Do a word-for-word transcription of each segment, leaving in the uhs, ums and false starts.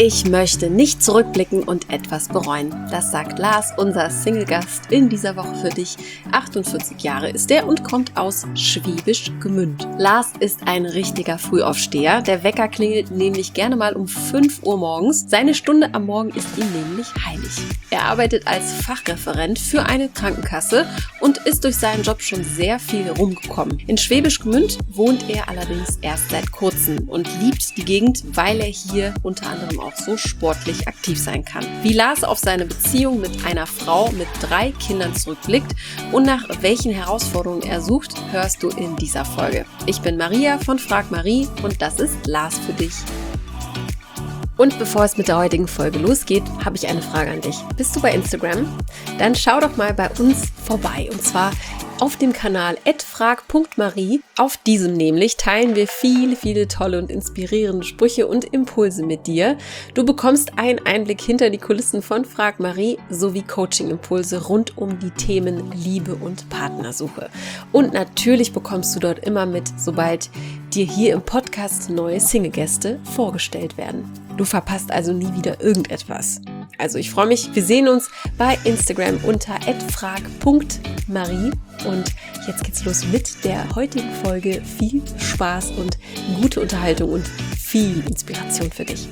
Ich möchte nicht zurückblicken und etwas bereuen. Das sagt Lars, unser Single-Gast in dieser Woche für dich. achtundvierzig Jahre ist er und kommt aus Schwäbisch Gmünd. Lars ist ein richtiger Frühaufsteher. Der Wecker klingelt nämlich gerne mal um fünf Uhr morgens. Seine Stunde am Morgen ist ihm nämlich heilig. Er arbeitet als Fachreferent für eine Krankenkasse und ist durch seinen Job schon sehr viel rumgekommen. In Schwäbisch Gmünd wohnt er allerdings erst seit kurzem und liebt die Gegend, weil er hier unter anderem auch so sportlich aktiv sein kann. Wie Lars auf seine Beziehung mit einer Frau mit drei Kindern zurückblickt und nach welchen Herausforderungen er sucht, hörst du in dieser Folge. Ich bin Maria von Frag Marie und das ist Lars für dich. Und bevor es mit der heutigen Folge losgeht, habe ich eine Frage an dich. Bist du bei Instagram? Dann schau doch mal bei uns vorbei. Und zwar auf dem Kanal at frag punkt marie. Auf diesem nämlich teilen wir viele, viele tolle und inspirierende Sprüche und Impulse mit dir. Du bekommst einen Einblick hinter die Kulissen von Frag Marie sowie Coaching-Impulse rund um die Themen Liebe und Partnersuche. Und natürlich bekommst du dort immer mit, sobald dir hier im Podcast neue Single-Gäste vorgestellt werden. Du verpasst also nie wieder irgendetwas. Also ich freue mich, wir sehen uns bei Instagram unter at frag punkt marie und jetzt geht's los mit der heutigen Folge. Viel Spaß und gute Unterhaltung und viel Inspiration für dich.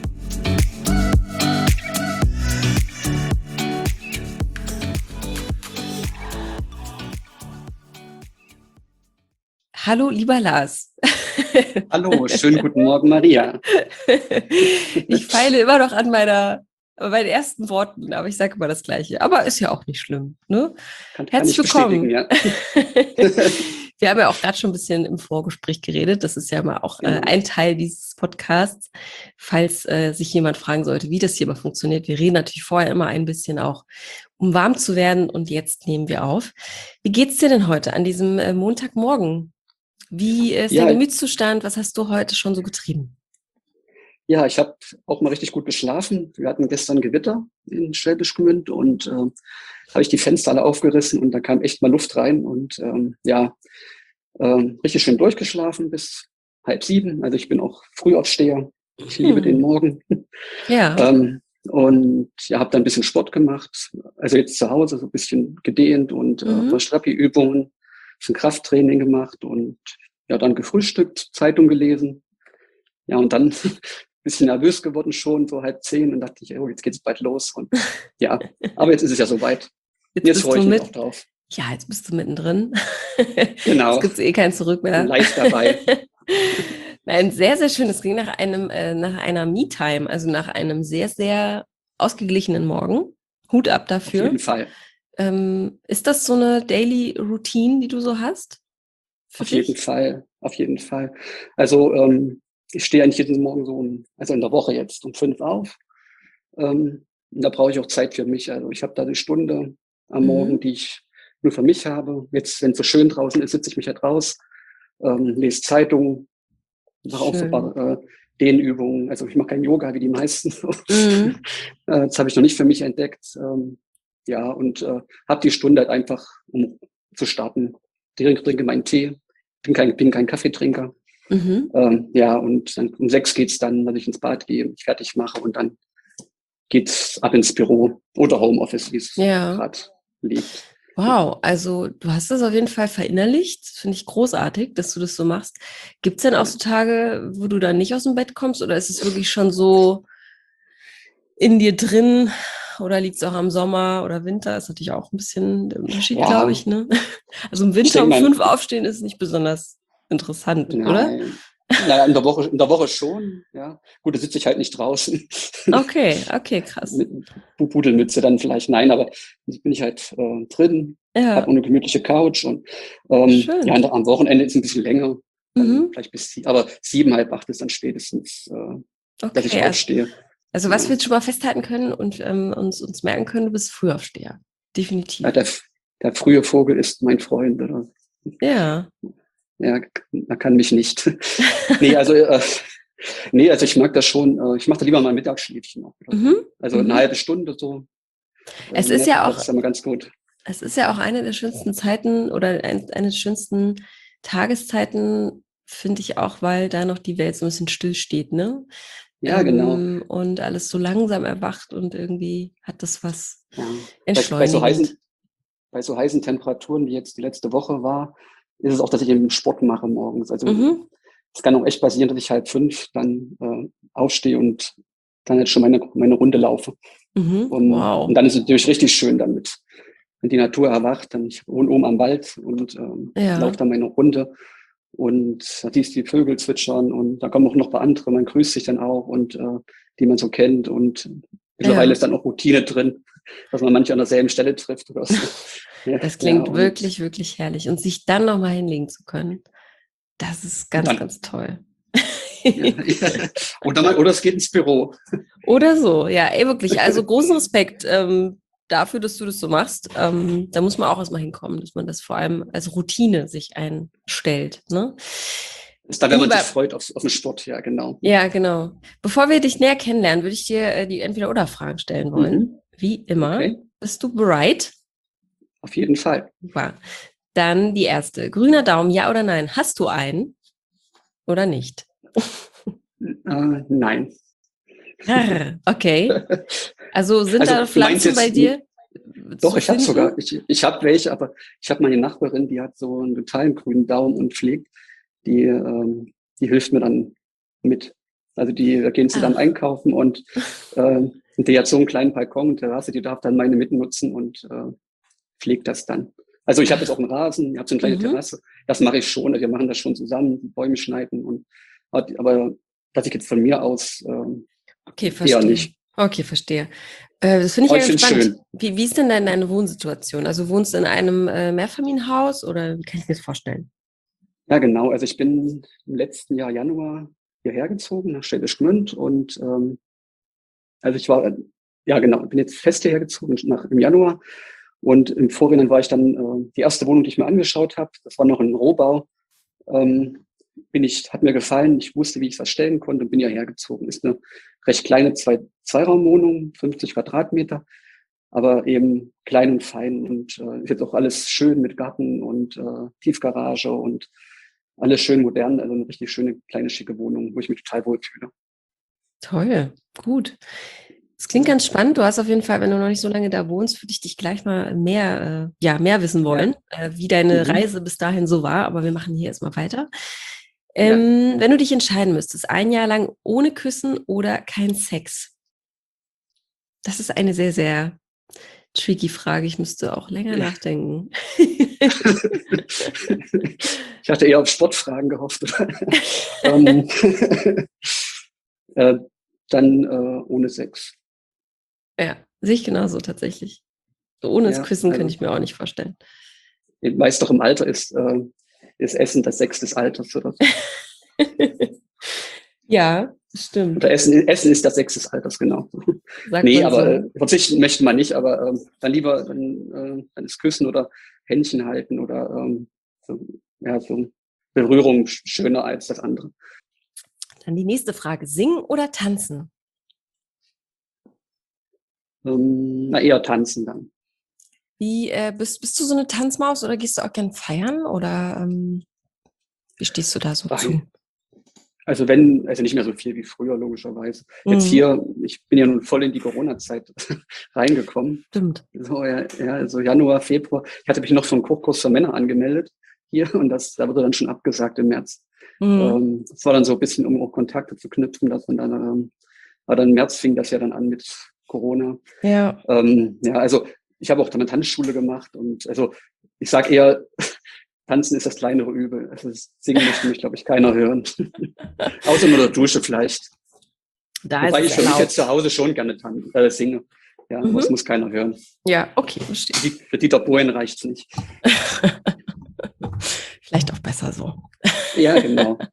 Hallo, lieber Lars. Hallo, schönen guten Morgen, Maria. Ich feile immer noch an meiner, meinen ersten Worten, aber ich sage immer das Gleiche. Aber ist ja auch nicht schlimm, ne? Kann, Herzlich kann willkommen. Ja. Wir haben ja auch gerade schon ein bisschen im Vorgespräch geredet. Das ist ja mal auch äh, ein Teil dieses Podcasts. Falls äh, sich jemand fragen sollte, wie das hier mal funktioniert. Wir reden natürlich vorher immer ein bisschen auch, um warm zu werden. Und jetzt nehmen wir auf. Wie geht's dir denn heute an diesem äh, Montagmorgen? Wie ist Ja, der Gemütszustand? Was hast du heute schon so getrieben? Ja, ich habe auch mal richtig gut geschlafen. Wir hatten gestern Gewitter in Schwäbisch Gmünd und äh, habe ich die Fenster alle aufgerissen und da kam echt mal Luft rein und ähm, ja, ähm, richtig schön durchgeschlafen bis halb sieben. Also ich bin auch Frühaufsteher. Ich liebe Hm. den Morgen. Ja. ähm, und ja, habe dann ein bisschen Sport gemacht. Also jetzt zu Hause so ein bisschen gedehnt und Mhm. äh, Strappi-Übungen, ein Krafttraining gemacht und ja, dann gefrühstückt, Zeitung gelesen. Ja, und dann ein bisschen nervös geworden schon, so halb zehn. Und dachte ich, oh, jetzt geht's bald los. Und ja, aber jetzt ist es ja soweit. Jetzt, Jetzt bist freue du ich mich mit. auch drauf. Ja, jetzt bist du mittendrin. Genau. Jetzt gibt's eh kein Zurück mehr. Live dabei. Nein, sehr, sehr schön. Es ging nach einem, äh, nach einer Me-Time, also nach einem sehr, sehr ausgeglichenen Morgen. Hut ab dafür. Auf jeden Fall. Ähm, ist das so eine Daily Routine, die du so hast? Auf dich? jeden Fall, auf jeden Fall. Also ähm, ich stehe eigentlich jeden Morgen so, um, also in der Woche jetzt um fünf auf. Ähm, und da brauche ich auch Zeit für mich. Also ich habe da eine Stunde am Morgen, mhm. die ich nur für mich habe. Jetzt, wenn es so schön draußen ist, sitze ich mich halt raus, ähm, lese Zeitung, mache auch so ein paar äh, Dehnübungen. Also ich mache kein Yoga wie die meisten. Mhm. Das habe ich noch nicht für mich entdeckt. Ähm, ja, und äh, habe die Stunde halt einfach, um zu starten. Ich trinke, trinke meinen Tee, bin kein, bin kein Kaffeetrinker. Mhm. Ähm, ja, und dann um sechs geht's dann, dass ich ins Bad gehe, mich fertig mache und dann geht's ab ins Büro oder Homeoffice, wie es ja. gerade liegt. Wow, also du hast das auf jeden Fall verinnerlicht. Das finde ich großartig, dass du das so machst. Gibt's denn auch so Tage, wo du dann nicht aus dem Bett kommst oder ist es wirklich schon so in dir drin? Oder liegt es auch am Sommer oder Winter? Ist natürlich auch ein bisschen der Unterschied, ja. glaube ich. Ne? Also im Winter um fünf aufstehen ist nicht besonders interessant, nein. oder? Naja, in der Woche, in der Woche schon, ja. Gut, da sitze ich halt nicht draußen. Okay, okay, krass. Mit Pudelmütze dann vielleicht, nein, aber jetzt bin ich halt äh, drin, ja. habe eine gemütliche Couch und ähm, ja, am Wochenende ist es ein bisschen länger, mhm. vielleicht bis sie, aber sieben, halb acht ist dann spätestens, äh, okay, dass ich aufstehe. Also was ja. wir jetzt schon mal festhalten können und ähm, uns, uns merken können, du bist Frühaufsteher. Definitiv. Ja, der, der frühe Vogel ist mein Freund, oder? Ja. Ja, er kann mich nicht. nee, also äh, nee, also ich mag das schon. Äh, ich mache da lieber mal ein Mittagsschläfchen auch. Mhm. Also eine mhm. halbe Stunde so. Es ist ja auch das ist immer ganz gut. Es ist ja auch eine der schönsten Zeiten oder ein, eine der schönsten Tageszeiten, finde ich auch, weil da noch die Welt so ein bisschen still steht, ne? Ja, genau. ähm, und alles so langsam erwacht und irgendwie hat das was Ja. Bei, bei so entschleunigend. heißen, bei so heißen Temperaturen, wie jetzt die letzte Woche war, ist es auch, dass ich eben Sport mache morgens. Also Mhm. es kann auch echt passieren, dass ich halb fünf dann äh, aufstehe und dann jetzt schon meine, meine Runde laufe. Mhm. Und, und Wow. dann ist es natürlich richtig schön damit, wenn die Natur erwacht. Dann ich wohne oben am Wald und ähm, laufe Ja, dann meine Runde. Und da siehst du die Vögel zwitschern und da kommen auch noch ein paar andere. Man grüßt sich dann auch und äh, die man so kennt. Und mittlerweile ja. ist dann auch Routine drin, dass man manche an derselben Stelle trifft oder so. Ja, Das ja klingt und, wirklich, wirklich herrlich. Und sich dann nochmal hinlegen zu können, das ist und ganz, dann, ganz toll. ja, ja. Oder, mal, oder es geht ins Büro. Oder so, ja, ey, wirklich. Also großen Respekt ähm, dafür, dass du das so machst. Ähm, da muss man auch erstmal hinkommen, dass man das vor allem als Routine sich einstellt. Ne? Ist dann, wenn man sich Lieber, freut auf, auf den Sport, ja, genau. ja, genau. Bevor wir dich näher kennenlernen, würde ich dir äh, die Entweder-Oder-Fragen stellen wollen. Mhm. Wie immer. Okay, Bist du bereit? auf jeden Fall. Super. Dann die erste. Grüner Daumen, ja oder nein? Hast du einen oder nicht? Äh, nein. Ah, okay. Also sind Also da du meinst Pflanzen bei jetzt, dir doch, zu ich habe sogar, finden? ich, ich habe welche, aber ich habe meine Nachbarin, die hat so einen totalen grünen Daumen und pflegt, die, ähm, die hilft mir dann mit. Also die, da gehen zusammen Ach, einkaufen und äh, die hat so einen kleinen Balkon und Terrasse, die darf dann meine mitnutzen und äh, pflegt das dann. Also ich habe jetzt auch ach, einen Rasen, ich habe so eine kleine mhm. Terrasse. Das mache ich schon. Wir machen das schon zusammen, Bäume schneiden und aber dass ich jetzt von mir aus äh, Okay, eher verstehe. nicht. Okay, verstehe. Äh, das finde ich Aber ja ich ganz finde es spannend. schön. Wie, wie ist denn dein- deine Wohnsituation? Also wohnst du in einem äh, Mehrfamilienhaus oder wie kann ich mir das vorstellen? Ja, genau. Also ich bin im letzten Jahr Januar hierher gezogen nach Schwäbisch Gmünd und ähm, also ich war, äh, ja genau, bin jetzt fest hierher gezogen nach, im Januar und im Vorhinein war ich dann äh, die erste Wohnung, die ich mir angeschaut habe, das war noch ein Rohbau, ähm, bin ich, hat mir gefallen, ich wusste, wie ich es erstellen konnte und bin hierher gezogen. Ist eine recht kleine Zwei, Zweiraumwohnung, fünfzig Quadratmeter, aber eben klein und fein und äh, ist jetzt auch alles schön mit Garten und äh, Tiefgarage und alles schön modern, also eine richtig schöne, kleine, schicke Wohnung, wo ich mich total wohlfühle. Toll, gut. Das klingt ganz spannend. Du hast auf jeden Fall, wenn du noch nicht so lange da wohnst, würde ich dich gleich mal mehr, äh, ja, mehr wissen Ja. wollen, äh, wie deine Mhm. Reise bis dahin so war. Aber wir machen hier erstmal weiter. Ja. Ähm, wenn du dich entscheiden müsstest, ein Jahr lang ohne Küssen oder kein Sex? Das ist eine sehr, sehr tricky Frage. Ich müsste auch länger nachdenken. Ich hatte eher auf Sportfragen gehofft. ähm, äh, dann äh, ohne Sex. Ja, sehe ich genauso tatsächlich. So ohne das Ja, Küssen könnte also ich mir auch nicht vorstellen. meist doch im Alter ist, äh, ist Essen das Sex des Alters oder so. Ja, stimmt. Oder Essen, Essen ist das Sex des Alters, genau. Sagt Nee, man aber so. äh, verzichten möchte man nicht, aber ähm, dann lieber dann, äh, dann das Küssen oder Händchen halten oder ähm, so, ja, so Berührung schöner als das andere. Dann die nächste Frage. Singen oder tanzen? Ähm, na, eher tanzen dann. Wie, äh, bist, bist du so eine Tanzmaus oder gehst du auch gern feiern oder ähm, wie stehst du da so Ach, zu? also wenn, also nicht mehr so viel wie früher, logischerweise. Jetzt Mhm, hier, ich bin ja nun voll in die Corona-Zeit reingekommen. stimmt. So, ja, ja, also Januar, Februar. Ich hatte mich noch für einen Kochkurs für Männer angemeldet hier und das, da wurde dann schon abgesagt im März. Mhm. Ähm, das war dann so ein bisschen, um auch Kontakte zu knüpfen, dass man dann, ähm, aber dann im März fing das ja dann an mit Corona. Ja. Ähm, ja, also ich habe auch dann eine Tanzschule gemacht und also ich sage eher, Tanzen ist das kleinere Übel. Also singen möchte mich, glaube ich, keiner hören. Außer nur der Dusche vielleicht. Da ist Wobei es ich für mich jetzt zu erlaubt. Hause schon gerne tan äh, singe. Ja, aber es Mhm. muss keiner hören. Ja, okay, verstehe. Für, die, für Dieter Bohlen reicht's nicht. Vielleicht auch besser so. Ja, genau.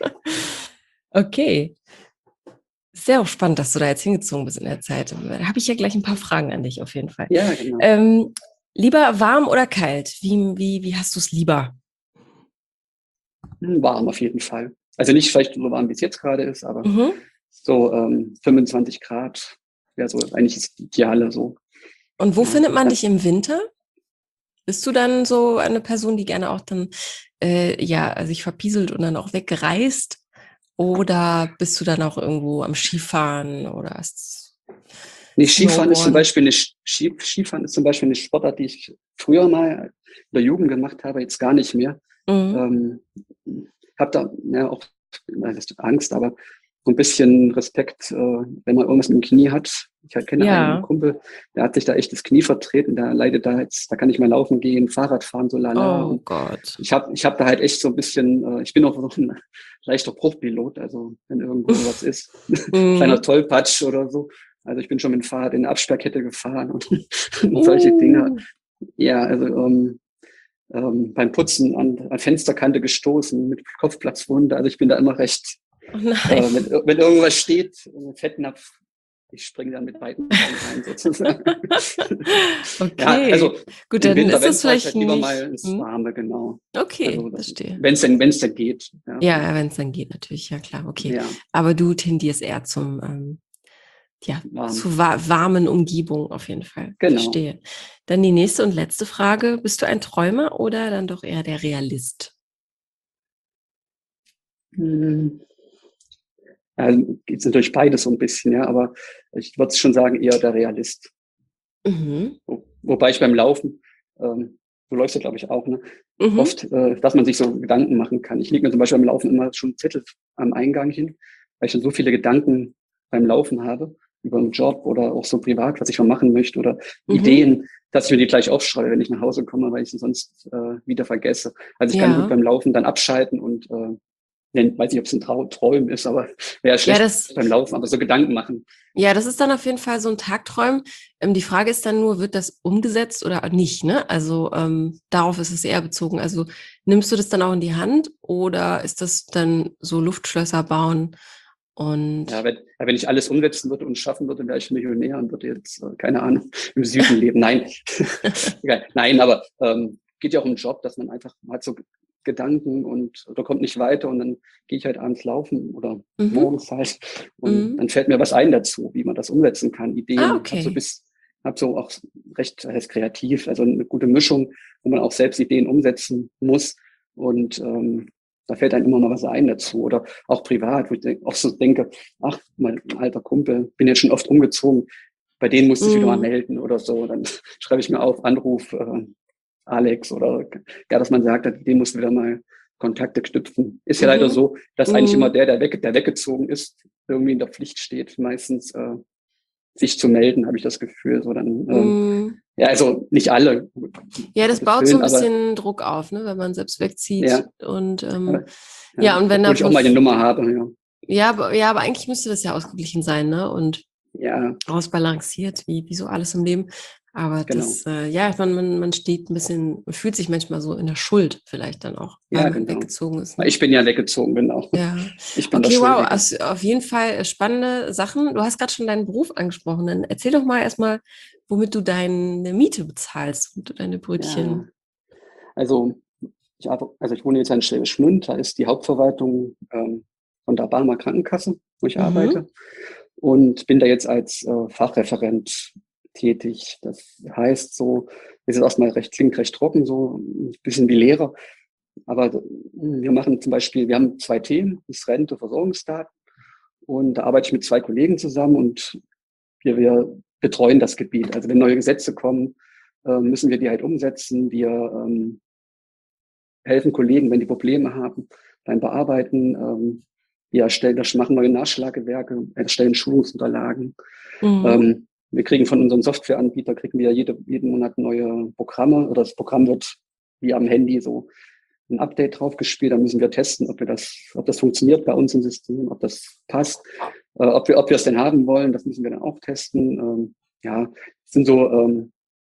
Okay. Sehr auch spannend, dass du da jetzt hingezogen bist in der Zeit. Da habe ich ja gleich ein paar Fragen an dich auf jeden Fall. Ja, genau. Ähm, lieber warm oder kalt? Wie, wie, wie hast du es lieber? Hm, warm auf jeden Fall. Also nicht vielleicht so warm, wie es jetzt gerade ist, aber Mhm. so ähm, fünfundzwanzig Grad wäre so eigentlich das Ideale so. Und wo Ja, findet man dann, dich im Winter? Bist du dann so eine Person, die gerne auch dann äh, ja sich verpieselt und dann auch wegreist? Oder bist du dann auch irgendwo am Skifahren oder S- Nee, Skifahren ist zum Snowboarden? Beispiel nicht, Ski, Skifahren ist zum Beispiel eine Sportart, die ich früher mal in der Jugend gemacht habe, jetzt gar nicht mehr. Mhm. Ähm, habe da ja, auch nein, das ist Angst, aber so ein bisschen Respekt, äh, wenn man irgendwas mit dem Knie hat. Ich halt kenne einen Ja. Kumpel, der hat sich da echt das Knie vertreten, der leidet da jetzt, da kann ich mal laufen gehen, Fahrrad fahren, so lala. Oh Und Gott. ich habe ich hab da halt echt so ein bisschen, äh, ich bin auch noch ein leichter Bruchpilot, also wenn irgendwo was ist, kleiner Mhm. Tollpatsch oder so. Also ich bin schon mit dem Fahrrad in eine Absperrkette gefahren und, und solche Dinge. Uh. Ja, also ähm, ähm, beim Putzen an, an Fensterkante gestoßen mit Kopfplatzwunde. Also ich bin da immer recht, Oh nein. äh, wenn, wenn irgendwas steht, äh, Fettnapf, ich springe dann mit beiden Beinen rein sozusagen. Ja, Okay. also Gut, im dann Winter, ist wenn das es halt, vielleicht halt lieber mal nicht. ins Hm? Warme, genau. Okay, Also verstehe. wenn es denn, wenn es denn geht. Ja, Ja, wenn es dann geht, natürlich, ja klar, okay. ja, Aber du tendierst eher zum, ähm, ja, warm. zu wa warmen Umgebung auf jeden Fall. Genau. Verstehe. Dann die nächste und letzte Frage. Bist du ein Träumer oder dann doch eher der Realist? Hm. Also geht's natürlich beides so ein bisschen, ja, aber ich würde schon sagen, eher der Realist. Mhm. Wo, wobei ich beim Laufen, ähm, du läufst ja, glaube ich, auch, ne? Mhm. Oft, äh, dass man sich so Gedanken machen kann. Ich lege mir zum Beispiel beim Laufen immer schon einen Zettel am Eingang hin, weil ich schon so viele Gedanken beim Laufen habe, über einen Job oder auch so privat, was ich mal machen möchte oder Mhm. Ideen, dass ich mir die gleich aufschreibe, wenn ich nach Hause komme, weil ich sie sonst äh, wieder vergesse. Also ich kann gut Ja. beim Laufen dann abschalten und äh, nennt, weiß nicht, ob es ein Trau Träumen ist, aber wäre Ja, schlecht das, beim Laufen, aber so Gedanken machen. ja, das ist dann auf jeden Fall so ein Tagträumen. Ähm, die Frage ist dann nur, wird das umgesetzt oder nicht, ne? Also ähm, darauf ist es eher bezogen. Also nimmst du das dann auch in die Hand oder ist das dann so Luftschlösser bauen Ja, und wenn, ja, wenn ich alles umsetzen würde und schaffen würde, wäre ich Millionär und würde jetzt, äh, keine Ahnung, im Süden leben. Nein, Egal. Nein, aber ähm, geht ja auch um den Job, dass man einfach man hat so Gedanken und oder kommt nicht weiter und dann gehe ich halt abends laufen oder mhm, morgens halt und mhm. dann fällt mir was ein dazu, wie man das umsetzen kann, Ah, Ideen, habe so okay. bis, habe so auch recht heißt kreativ, also eine gute Mischung, wo man auch selbst Ideen umsetzen muss und ähm, da fällt einem immer mal was ein dazu oder auch privat, wo ich denk, auch so denke, ach, mein alter Kumpel, bin jetzt schon oft umgezogen, bei denen musste ich wieder mal Mhm. melden oder so. Dann schreibe ich mir auf, Anruf äh, Alex oder ja, dass man sagt, dem musst du wieder mal Kontakte knüpfen. Ist ja leider Mhm. so, dass eigentlich immer Mhm. der, der, weg, der weggezogen ist, irgendwie in der Pflicht steht, meistens äh, sich zu melden, habe ich das Gefühl. So dann, ähm, Mhm. ja, also nicht alle, um Ja, das Gottes baut so Willen, ein aber bisschen Druck auf, ne, wenn man selbst wegzieht ja, und ähm, aber, ja, ja, und wenn obwohl ich auch davon mal eine Nummer habe, ja. ja, aber, ja, aber eigentlich müsste das ja ausgeglichen sein, ne? Und Ja, ausbalanciert, wie, wie so alles im Leben. Aber genau. das, äh, ja, man, man, man steht ein bisschen, man fühlt sich manchmal so in der Schuld vielleicht dann auch, weil Ja, man genau. weggezogen ist, Weil ne? ich bin ja weggezogen, genau. Ja. Ich bin der Okay, wow, Schuldige. also auf jeden Fall äh, spannende Sachen. Du hast gerade schon deinen Beruf angesprochen. Dann erzähl doch mal erstmal, womit du deine Miete bezahlst, womit du deine Ja, Brötchen. also ich, arbe- also ich wohne jetzt in Schwäbisch Gmünd, da ist die Hauptverwaltung ähm, von der Barmer Krankenkasse, wo ich Mhm. arbeite. Und bin da jetzt als äh, Fachreferent tätig. Das heißt so, ist es erstmal recht, klingt recht trocken, so ein bisschen wie Lehrer. Aber äh, wir machen zum Beispiel, wir haben zwei Themen, das ist Rente, Versorgungsdaten. Und da arbeite ich mit zwei Kollegen zusammen und wir, wir betreuen das Gebiet. Also wenn neue Gesetze kommen, äh, müssen wir die halt umsetzen. Wir ähm, helfen Kollegen, wenn die Probleme haben beim Bearbeiten. Ähm, wir erstellen, das machen neue Nachschlagewerke, erstellen Schulungsunterlagen. Mhm. Ähm, wir kriegen von unserem Softwareanbieter, kriegen wir jede, jeden Monat neue Programme oder das Programm wird wie am Handy so ein Update draufgespielt. Da müssen wir testen, ob wir das, ob das funktioniert bei uns im System, ob das passt, äh, ob wir, ob wir es denn haben wollen. Das müssen wir dann auch testen. Ähm, ja, es sind so, ähm,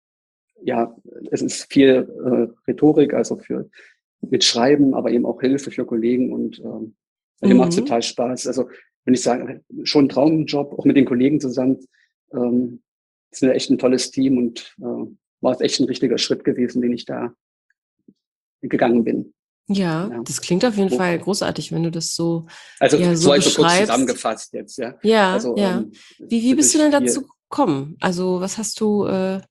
ja, es ist viel äh, Rhetorik, also für mit Schreiben, aber eben auch Hilfe für Kollegen und ähm, mir macht es Mhm. total Spaß. Also wenn ich sage, schon ein Traumjob, auch mit den Kollegen zusammen. Ähm, sind ja echt ein tolles Team und äh, war es echt ein richtiger Schritt gewesen, den ich da gegangen bin. Ja, Ja. das klingt auf jeden Wo, Fall großartig, wenn du das so, also ja, so so also kurz beschreibst. zusammengefasst jetzt, ja. Ja, Also ja. ähm, Wie, es wie ist bist du natürlich denn dazu viel, gekommen? Also, was hast du, äh,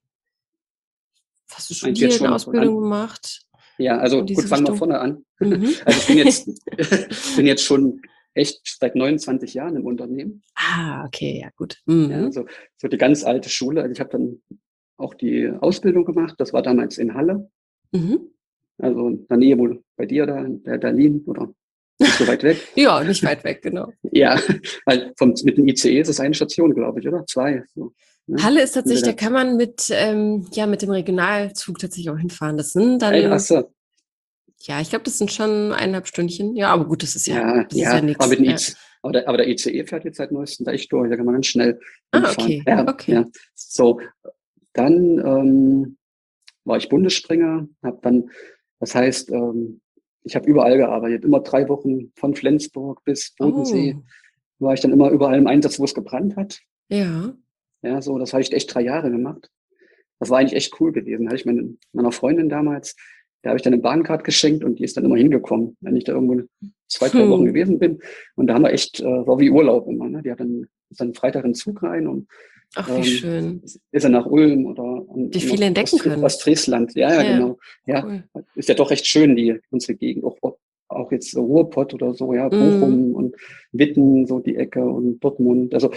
was hast du meint jetzt studiert, eine schon von Ausbildung an, gemacht ja, in also gut, diese fangen wir Richtung? vorne an. Mhm. Also ich bin jetzt, ich bin jetzt schon echt seit neunundzwanzig Jahren im Unternehmen. Ah, okay, ja gut. Ja, Mhm. so, so die ganz alte Schule. Also ich habe dann auch die Ausbildung gemacht. Das war damals in Halle, Mhm. also in der Nähe, wo bei dir da, in der Berlin oder nicht so weit weg. Ja, nicht weit weg, genau. Ja, weil vom, mit dem I C E ist es eine Station, glaube ich, oder? Zwei. So, ne? Halle ist tatsächlich, da Entweder, kann man mit, ähm, ja, mit dem Regionalzug tatsächlich auch hinfahren. Das sind äh, ach dann, so, ja, ich glaube, das sind schon eineinhalb Stündchen. Ja, aber gut, das ist ja, ja, das ist ja ja, aber nix. mit dem Ja. I C E, aber der, aber der I C E fährt jetzt seit neuestem da echt durch, da kann man ganz schnell Ah, hinfahren. okay, Ja, okay. ja. So, dann ähm, war ich Bundesspringer, habe dann, das heißt, ähm, ich habe überall gearbeitet, immer drei Wochen von Flensburg bis Bodensee, Oh, war ich dann immer überall im Einsatz, wo es gebrannt hat. ja. Ja, so, das habe ich echt drei Jahre gemacht. Das war eigentlich echt cool gewesen. Da hatte ich meine, meiner Freundin damals, der habe ich dann eine Bahncard geschenkt und die ist dann immer hingekommen, wenn ich da irgendwo zwei, drei Wochen Hm. gewesen bin. Und da haben wir echt, äh, war wie Urlaub immer. Ne? Die hat dann, ist dann Freitag in den Zug rein und Ach, wie ähm, schön. ist er nach Ulm oder an, Wie an viel entdecken Ost, können. Ostfriesland. Ja, ja, Ja, genau. Ja, cool. ist ja doch recht schön, die unsere Gegend. Auch, auch jetzt so Ruhrpott oder so, ja, Mhm. Bochum und Witten, so die Ecke und Dortmund. Also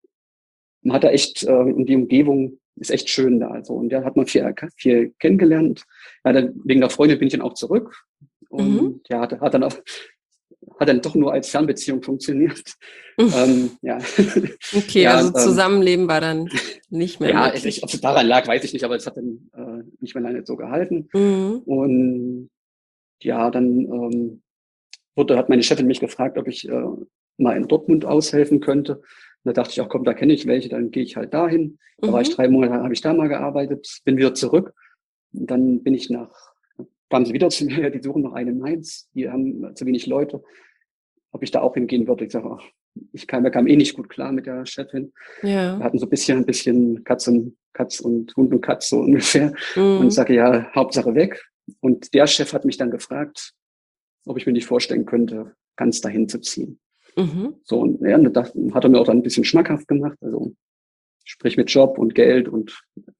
man hat da echt, äh, und die Umgebung ist echt schön da. Also, und da hat man viel, viel kennengelernt. Ja, dann, wegen der Freundin bin ich dann auch zurück. Mhm. Und ja, hat, hat dann auch, hat dann doch nur als Fernbeziehung funktioniert. Ähm, ja, Okay, ja, also ähm, Zusammenleben war dann nicht mehr ja, ich, ob möglich. es daran lag, weiß ich nicht, aber es hat dann äh, nicht mehr lange so gehalten. Mhm. Und ja, dann ähm, wurde, hat meine Chefin mich gefragt, ob ich äh, mal in Dortmund aushelfen könnte. Und da dachte ich, ach komm, da kenne ich welche, dann gehe ich halt dahin. Da war ich Mhm. drei Monate, habe ich da mal gearbeitet, bin wieder zurück. Und dann bin ich nach, kamen sie wieder zu mir, die suchen noch einen in Mainz, die haben zu wenig Leute, ob ich da auch hingehen würde. Ich sage, ach, ich kam, wir kamen eh nicht gut klar mit der Chefin. Wir Ja. hatten so ein bisschen, ein bisschen Katz und Katz und Hund und Katz so ungefähr. Und ich Mhm. sage, ja, Hauptsache weg. Und der Chef hat mich dann gefragt, ob ich mir nicht vorstellen könnte, ganz dahin zu ziehen. Mhm. So, und ja, und das hat er mir auch dann ein bisschen schmackhaft gemacht. Also sprich mit Job und Geld und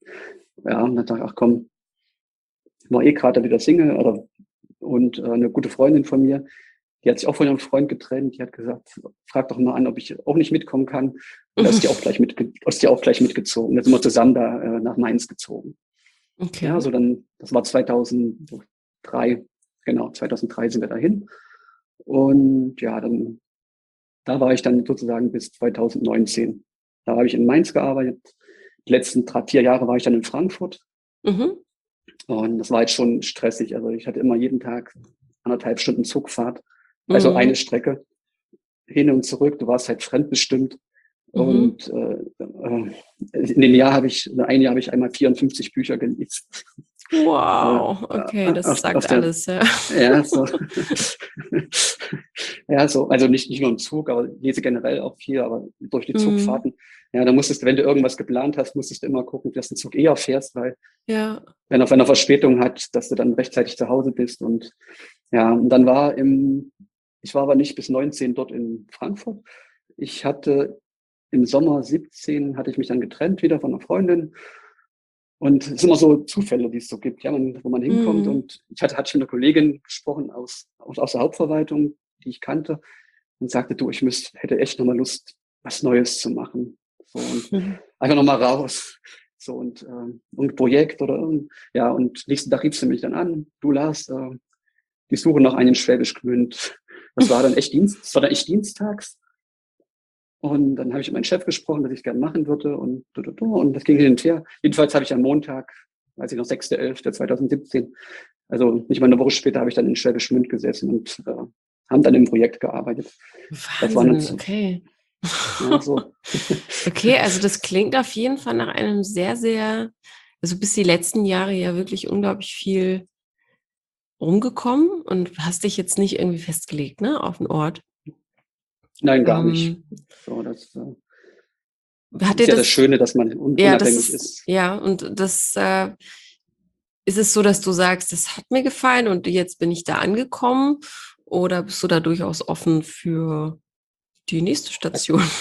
ja, und dann dachte ich, ach komm, war eh gerade wieder Single oder, und äh, eine gute Freundin von mir, die hat sich auch von ihrem Freund getrennt, die hat gesagt, frag doch mal an, ob ich auch nicht mitkommen kann. Und da ist die auch gleich, mitge ist die auch gleich mitgezogen. Da sind wir zusammen da äh, nach Mainz gezogen. Ja, Okay. so dann, das war zweitausenddrei, genau, zweitausenddrei sind wir dahin. Und ja, dann, da war ich dann sozusagen bis zweitausendneunzehn. Da habe ich in Mainz gearbeitet. Die letzten drei, vier Jahre war ich dann in Frankfurt. Mhm. Und das war jetzt schon stressig. Also ich hatte immer jeden Tag anderthalb Stunden Zugfahrt. Also eine Mhm. Strecke hin und zurück. Du warst halt fremdbestimmt. Mhm. Und äh, äh, in dem Jahr habe ich, in einem Jahr habe ich einmal vierundfünfzig Bücher gelesen. äh, Wow, okay, das auf, sagt auf der, alles, ja. ja, so. Ja, so, also nicht, nicht nur im Zug, aber lese generell auch viel, aber durch die Mhm. Zugfahrten. Ja, da musstest du, wenn du irgendwas geplant hast, musstest du immer gucken, dass du den Zug eher fährst, weil Ja. wenn er, wenn er Verspätung hat, dass du dann rechtzeitig zu Hause bist. Und ja, und dann war im, ich war aber nicht bis neunzehn dort in Frankfurt. Ich hatte im Sommer siebzehn hatte ich mich dann getrennt wieder von einer Freundin. Und es sind immer so Zufälle, die es so gibt, ja, man, wo man hinkommt. Mhm. Und ich hatte, hatte ich mit einer Kollegin gesprochen aus, aus, aus der Hauptverwaltung, die ich kannte, und sagte, du, ich müsste, hätte echt nochmal Lust, was Neues zu machen. So, und Mhm. einfach nochmal raus. So, und äh, ein Projekt oder irgend, ja, und nächsten Tag rief sie mich dann an, du Lars, äh, die suche nach einem Schwäbisch Gmünd. Das war dann echt Dienst, das war dann echt dienstags. Und dann habe ich mit meinem Chef gesprochen, dass ich gerne machen würde und, und das ging hin und her. Jedenfalls habe ich am Montag, weiß ich noch, sechster elfter zweitausendsiebzehn, also nicht mal eine Woche später, habe ich dann in Schwäbisch Gmünd gesessen und äh, haben dann im Projekt gearbeitet. Das war Wahnsinn, nicht, okay. ja, so. Okay, also das klingt auf jeden Fall nach einem sehr, sehr, also bis die letzten Jahre ja wirklich unglaublich viel rumgekommen und hast dich jetzt nicht irgendwie festgelegt, ne, auf 'n Ort. Nein, gar nicht. Ähm, So, das äh, hat ist dir ja das das Schöne, dass man un ja, das unabhängig ist ist. ja, und das, äh ist es so, dass du sagst: „Das hat mir gefallen und jetzt bin ich da angekommen“, oder bist du da durchaus offen für die nächste Das, Station?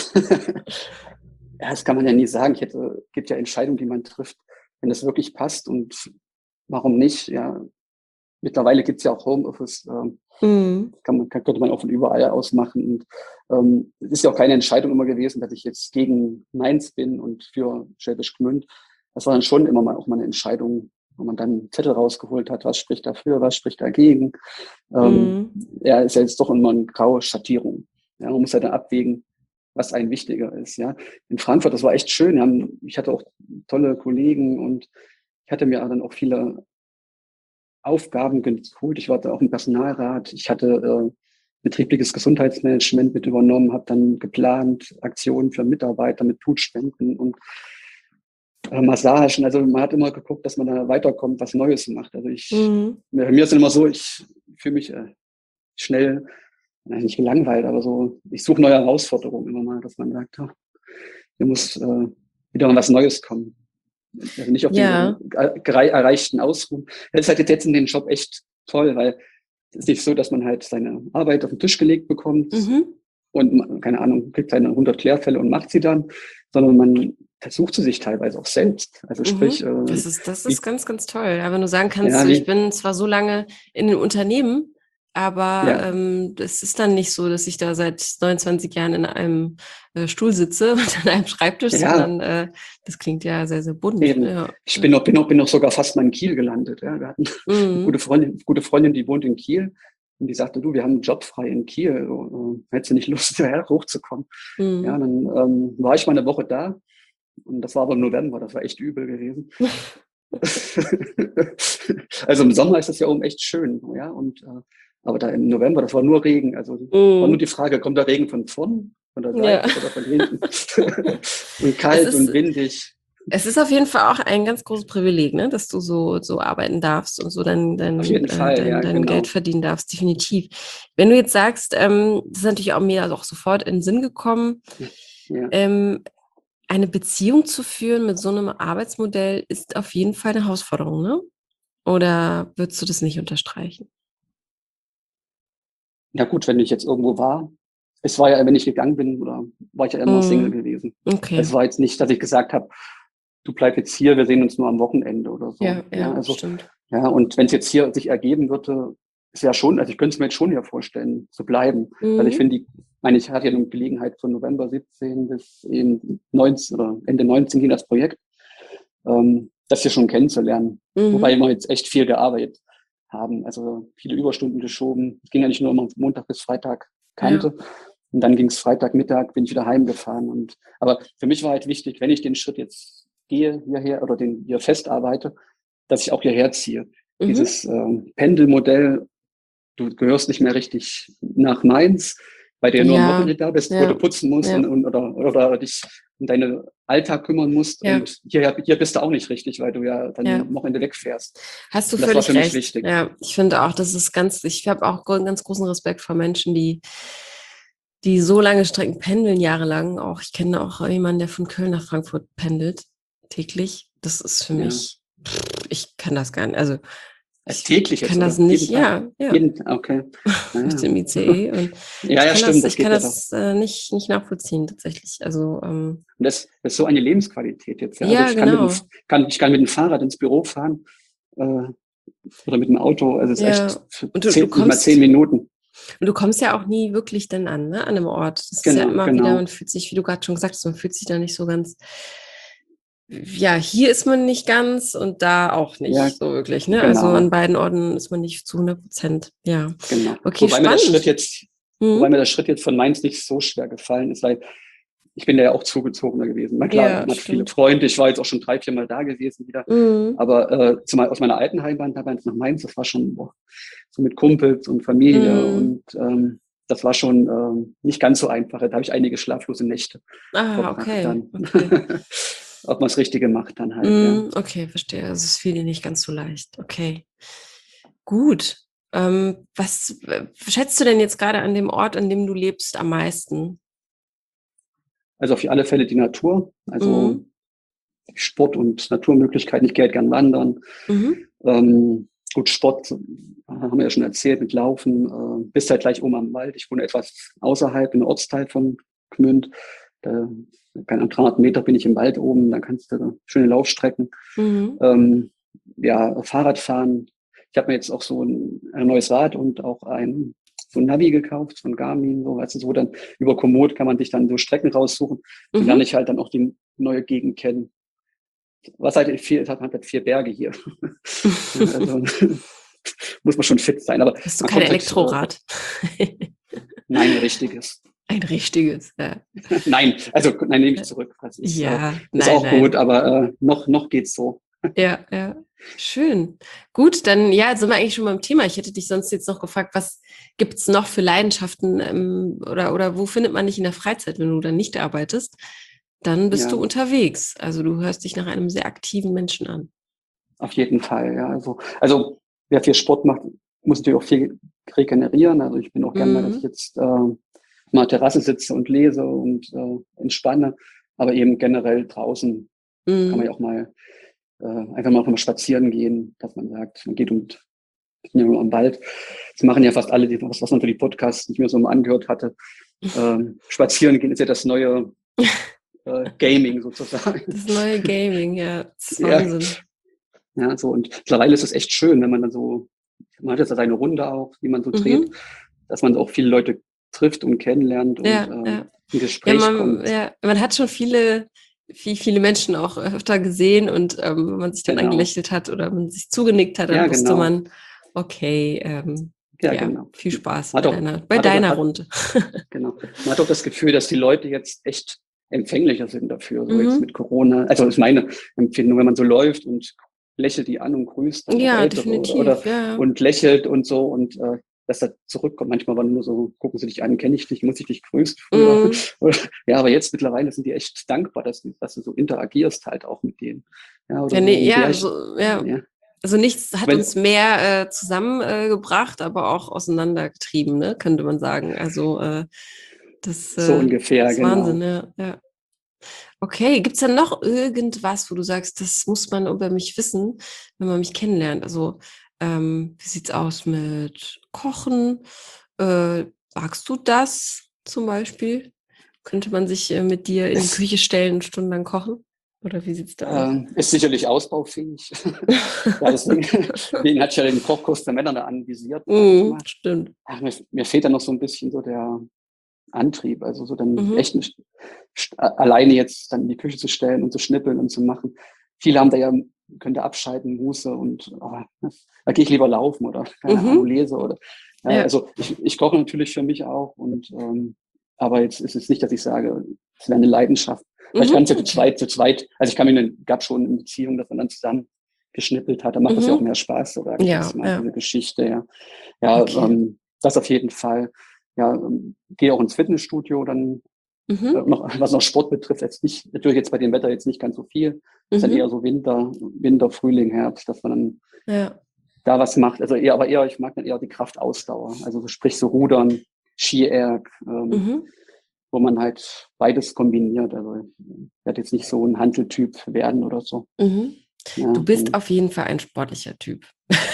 ja, das kann man ja nie sagen. Ich hätte, gibt ja Entscheidungen, die man trifft, wenn es wirklich passt und warum nicht, ja. mittlerweile gibt es ja auch Homeoffice, ähm, Mhm. kann man, kann, könnte man auch von überall aus machen. Und ähm, es ist ja auch keine Entscheidung immer gewesen, dass ich jetzt gegen Mainz bin und für Schwäbisch Gmünd. Das war dann schon immer mal auch mal eine Entscheidung, wo man dann einen Zettel rausgeholt hat, was spricht dafür, was spricht dagegen. Ähm, Mhm. ja, ist ja jetzt doch immer eine graue Schattierung. Ja, man muss ja dann abwägen, was einem wichtiger ist. Ja, in Frankfurt, das war echt schön. Wir haben, ich hatte auch tolle Kollegen und ich hatte mir dann auch viele Aufgaben geholt. Ich war da auch im Personalrat. Ich hatte äh, betriebliches Gesundheitsmanagement mit übernommen, habe dann geplant Aktionen für Mitarbeiter mit Blutspenden und äh, Massagen. Also man hat immer geguckt, dass man da weiterkommt, was Neues macht. Also ich, Mhm. mir, mir ist es immer so, ich fühle mich äh, schnell, äh, nicht gelangweilt, aber so, ich suche neue Herausforderungen immer mal, dass man sagt, oh, hier muss äh, wieder mal was Neues kommen. Also nicht auf Ja. den äh, erreichten Ausruhen. Das ist halt jetzt in dem Job echt toll, weil es ist nicht so, dass man halt seine Arbeit auf den Tisch gelegt bekommt Mhm. und, keine Ahnung, kriegt seine hundert Klärfälle und macht sie dann, sondern man versucht sie sich teilweise auch selbst. Also sprich, Mhm. äh, Das ist, das ist wie, ganz, ganz toll. Ja, wenn du sagen kannst, ja, so, ich wie, bin zwar so lange in den Unternehmen, aber ja, ähm, es ist dann nicht so, dass ich da seit neunundzwanzig Jahren in einem äh, Stuhl sitze und an einem Schreibtisch, ja, sondern äh, das klingt ja sehr, sehr bunt. eben. Ja, Ich bin ja. noch, bin noch, bin noch sogar fast mal in Kiel gelandet. Ja. Wir hatten eine gute Mhm. Freundin, gute Freundin, die wohnt in Kiel. Und die sagte, du, wir haben einen Job frei in Kiel. So, äh, hättest du nicht Lust, hierher hochzukommen? Ja, Mhm. dann ähm, war ich mal eine Woche da. Und das war aber im November. Das war echt übel gewesen. Also im Sommer ist das ja oben echt schön. Ja, und, äh, aber da im November, das war nur Regen. Also war nur Mhm. die Frage, kommt der Regen von vorn, von der Ja. Seite oder von hinten? Und Es kalt ist, und windig. es ist auf jeden Fall auch ein ganz großes Privileg, ne, dass du so, so arbeiten darfst und so dein, Auf dein, jeden äh, Fall, dein, ja, dein Geld genau. verdienen darfst, definitiv. Wenn du jetzt sagst, ähm, das ist natürlich auch mir auch sofort in den Sinn gekommen, Ja. ähm, eine Beziehung zu führen mit so einem Arbeitsmodell ist auf jeden Fall eine Herausforderung, ne? Oder würdest du das nicht unterstreichen? Ja gut, wenn ich jetzt irgendwo war, es war ja, wenn ich gegangen bin, oder war ich ja immer Single Mhm. gewesen. Okay. Es war jetzt nicht, dass ich gesagt habe, du bleib jetzt hier, wir sehen uns nur am Wochenende oder so. Ja, Ja, ja, also, stimmt. ja, und wenn es jetzt hier sich ergeben würde, ist ja schon, also ich könnte es mir jetzt schon hier vorstellen, zu bleiben. Weil ich Mhm. finde, die, meine, ich hatte ja eine Gelegenheit von November siebzehn bis eben neunzehn oder Ende neunzehn ging das Projekt, ähm, das hier schon kennenzulernen. Wobei Mhm. wir jetzt echt viel gearbeitet haben, also viele Überstunden geschoben. Es ging ja nicht nur immer Montag bis Freitag Ja. kannte. Und dann ging es Freitagmittag, bin ich wieder heimgefahren. Und, aber für mich war halt wichtig, wenn ich den Schritt jetzt gehe hierher oder den hier festarbeite, dass ich auch hierher ziehe. Mhm. Dieses ähm, Pendelmodell, du gehörst nicht mehr richtig nach Mainz, weil du ja nur am Ja, Wochenende da bist, wo du ja, putzen musst und, ja, und oder, oder dich um deinen Alltag kümmern musst. ja, Und hier, hier bist du auch nicht richtig, weil du ja dann ja. am Wochenende wegfährst. Hast du Und das war völlig für mich recht. wichtig. Ja, ich finde auch, das ist ganz, ich habe auch gro- ganz großen Respekt vor Menschen, die, die so lange Strecken pendeln, jahrelang. Auch ich kenne auch jemanden, der von Köln nach Frankfurt pendelt, täglich. Das ist für Ja. mich, pff, ich kann das gar nicht. Also Als ich täglich jetzt, kann das oder? Jeden nicht, Tag? ja, ja, Jeden, okay. mit Naja. dem I C E. Und Ja, ich ja, kann das, stimmt, ich das kann geht ja doch. das äh, nicht, nicht nachvollziehen, tatsächlich. Also, ähm, Und das, das ist so eine Lebensqualität jetzt. Ja. Also ja, ich kann mit dem, genau. kann, ich kann mit dem Fahrrad ins Büro fahren äh, oder mit dem Auto. Also es ist echt Ja. für Und du, du zehn, nicht mal zehn kommst, Minuten. Und du kommst ja auch nie wirklich dann an, ne, an einem Ort. Das ist ja Genau, immer wieder, man genau. fühlt sich, wie du gerade schon gesagt hast, man fühlt sich da nicht so ganz, ja, hier ist man nicht ganz und da auch Ja, nicht so wirklich, ne? Also an genau, beiden Orten ist man nicht zu hundert Prozent. Ja. genau. Okay, Wobei mir der Schritt spannend. jetzt, wobei Mhm. mir der Schritt jetzt von Mainz nicht so schwer gefallen ist, weil ich bin da ja auch zugezogener gewesen. Na klar, Ja, man hat viele stimmt. Freunde. Ich war jetzt auch schon drei, vier Mal da gewesen wieder. Mhm. Aber äh, zumal aus meiner alten Heimat damals nach Mainz, das war schon boah, so mit Kumpels und Familie Mhm. und ähm, das war schon ähm, nicht ganz so einfach. Da habe ich einige schlaflose Nächte Ah, verbracht okay, dann. okay. Ob man das Richtige macht dann halt, ja. Mhm. Okay, verstehe. Also es fiel dir nicht ganz so leicht. Okay. Gut. Ähm, was äh, schätzt du denn jetzt gerade an dem Ort, an dem du lebst, am meisten? Also auf alle Fälle die Natur, also Mhm. Sport und Naturmöglichkeiten. Ich gehe halt gern wandern. Mhm. Ähm, gut, Sport äh, haben wir ja schon erzählt mit Laufen. Äh, bist halt gleich oben am Wald. Ich wohne etwas außerhalb, im Ortsteil von Gmünd. Da, keine Ahnung, dreihundert Meter bin ich im Wald oben. Dann kannst du schöne Laufstrecken. Mhm. Ähm, ja, Fahrradfahren. ich habe mir jetzt auch so ein, ein neues Rad und auch ein so ein Navi gekauft von Garmin, so, weißt du, so dann über Komoot kann man sich dann so Strecken raussuchen. Dann Mhm. lerne ich halt dann auch die neue Gegend kennen. Was halt viel, hat man halt vier Berge hier. Also muss man schon fit sein. Aber Hast du man kein kommt halt, Elektrorad? äh, nein, ein richtiges. Ein richtiges, ja. Nein, also nein, nehme ich zurück. Das ist, äh, Ja, ist nein, auch gut, nein. aber äh, noch, noch geht's so. Ja, ja. Schön. Gut, dann ja, jetzt sind wir eigentlich schon beim Thema. Ich hätte dich sonst jetzt noch gefragt, was gibt es noch für Leidenschaften ähm, oder, oder wo findet man dich in der Freizeit, wenn du dann nicht arbeitest? Dann bist du Ja, unterwegs. Also du hörst dich nach einem sehr aktiven Menschen an. auf jeden Fall. Ja, also, also wer viel Sport macht, muss natürlich auch viel regenerieren. Also ich bin auch gern mal, dass ich Mhm. jetzt äh, mal auf der Terrasse sitze und lese und äh, entspanne. Aber eben generell draußen kann man ja Mhm. auch mal äh, einfach mal, auch mal spazieren gehen, dass man sagt, man geht und ich bin ja nur am Wald. Das machen ja fast alle, die, was, was man für die Podcasts nicht mehr so mal angehört hatte. Ähm, spazieren gehen ist ja das neue äh, Gaming sozusagen. Das neue Gaming, ja, das ist Ja, Wahnsinn. ja, so und mittlerweile ist es echt schön, wenn man dann so, man hat jetzt ja seine Runde auch, die man so dreht, Mhm. dass man auch viele Leute trifft und kennenlernt und Ja, äh, ja. in Ja, Gespräch man, kommt. ja, man hat schon viele, viel, viele Menschen auch öfter gesehen und ähm, wenn man sich dann Genau. angelächelt hat oder man sich zugenickt hat, dann Ja, wusste genau. man, okay, ähm, Ja, ja, genau. viel Spaß Man bei hat auch, deiner, bei man hat auch, deiner hat, Runde. genau. Man hat auch das Gefühl, dass die Leute jetzt echt empfänglicher sind dafür, so jetzt mit Mhm. Corona. Also das ist meine Empfindung, wenn man so läuft und lächelt die an und grüßt dann auch Ja, Ältere oder, oder definitiv, ja. und lächelt und so und äh, dass er zurückkommt. Manchmal waren nur so, gucken sie dich an, kenne ich dich, muss ich dich grüßen früher. Mhm. Ja, aber jetzt mittlerweile sind die echt dankbar, dass du, dass du so interagierst halt auch mit denen. Ja, oder Ja, so. nee, Und ja, ja, ich, so, ja. ja, Also nichts hat uns wenn, mehr äh, zusammengebracht, äh, gebracht, aber auch auseinandergetrieben, ne, könnte man sagen. Also äh, das, so äh, ungefähr, ist Wahnsinn, genau. ja, ja. Okay, gibt's da noch irgendwas, wo du sagst, das muss man über mich wissen, wenn man mich kennenlernt? Also, ähm, wie sieht's aus mit Kochen? Äh, magst du das zum Beispiel? Könnte man sich äh, mit dir in die Ist, Küche stellen und stundenlang kochen? Oder wie sieht's da aus? ähm, ist sicherlich ausbaufähig. Ja, deswegen, deswegen hatte ich ja den Kochkurs der Männer da anvisiert, sag ich Mhm, mal. stimmt. Ach, mir, mir fehlt da noch so ein bisschen so der Antrieb, also so dann Mhm, echt nicht, st- alleine jetzt dann in die Küche zu stellen und zu schnippeln und zu machen. Viele haben da ja, können da abschalten, Muße und oh, da gehe ich lieber laufen oder keine Ahnung, mhm, lese oder ja, ja. also ich, ich koche natürlich für mich auch und ähm, aber jetzt ist es nicht, dass ich sage, es wäre eine Leidenschaft. Vielleicht Mhm, kann es ja zu okay. zweit, zu zweit, also ich kann mir eine, gab schon eine Beziehung, dass man dann zusammen geschnippelt hat, da macht das ja auch Mhm. mehr Spaß, so sage ich Ja, jetzt mal, ja. diese Geschichte, ja. Ja, Okay. ähm, das auf jeden Fall. Ja, ähm, gehe auch ins Fitnessstudio, dann äh, Mhm, noch, was noch Sport betrifft, jetzt nicht, natürlich jetzt bei dem Wetter jetzt nicht ganz so viel. Ist dann eher mhm. so Winter, Winter, Frühling, Herbst, dass man dann Ja. da was macht. Also eher, aber eher, ich mag dann eher die Kraftausdauer. Also so, sprich so Rudern, Ski-Erg, ähm, Mhm. wo man halt beides kombiniert. Also ich werde jetzt nicht so ein Hanteltyp werden oder so. Mhm. Du Ja, bist und, auf jeden Fall ein sportlicher Typ.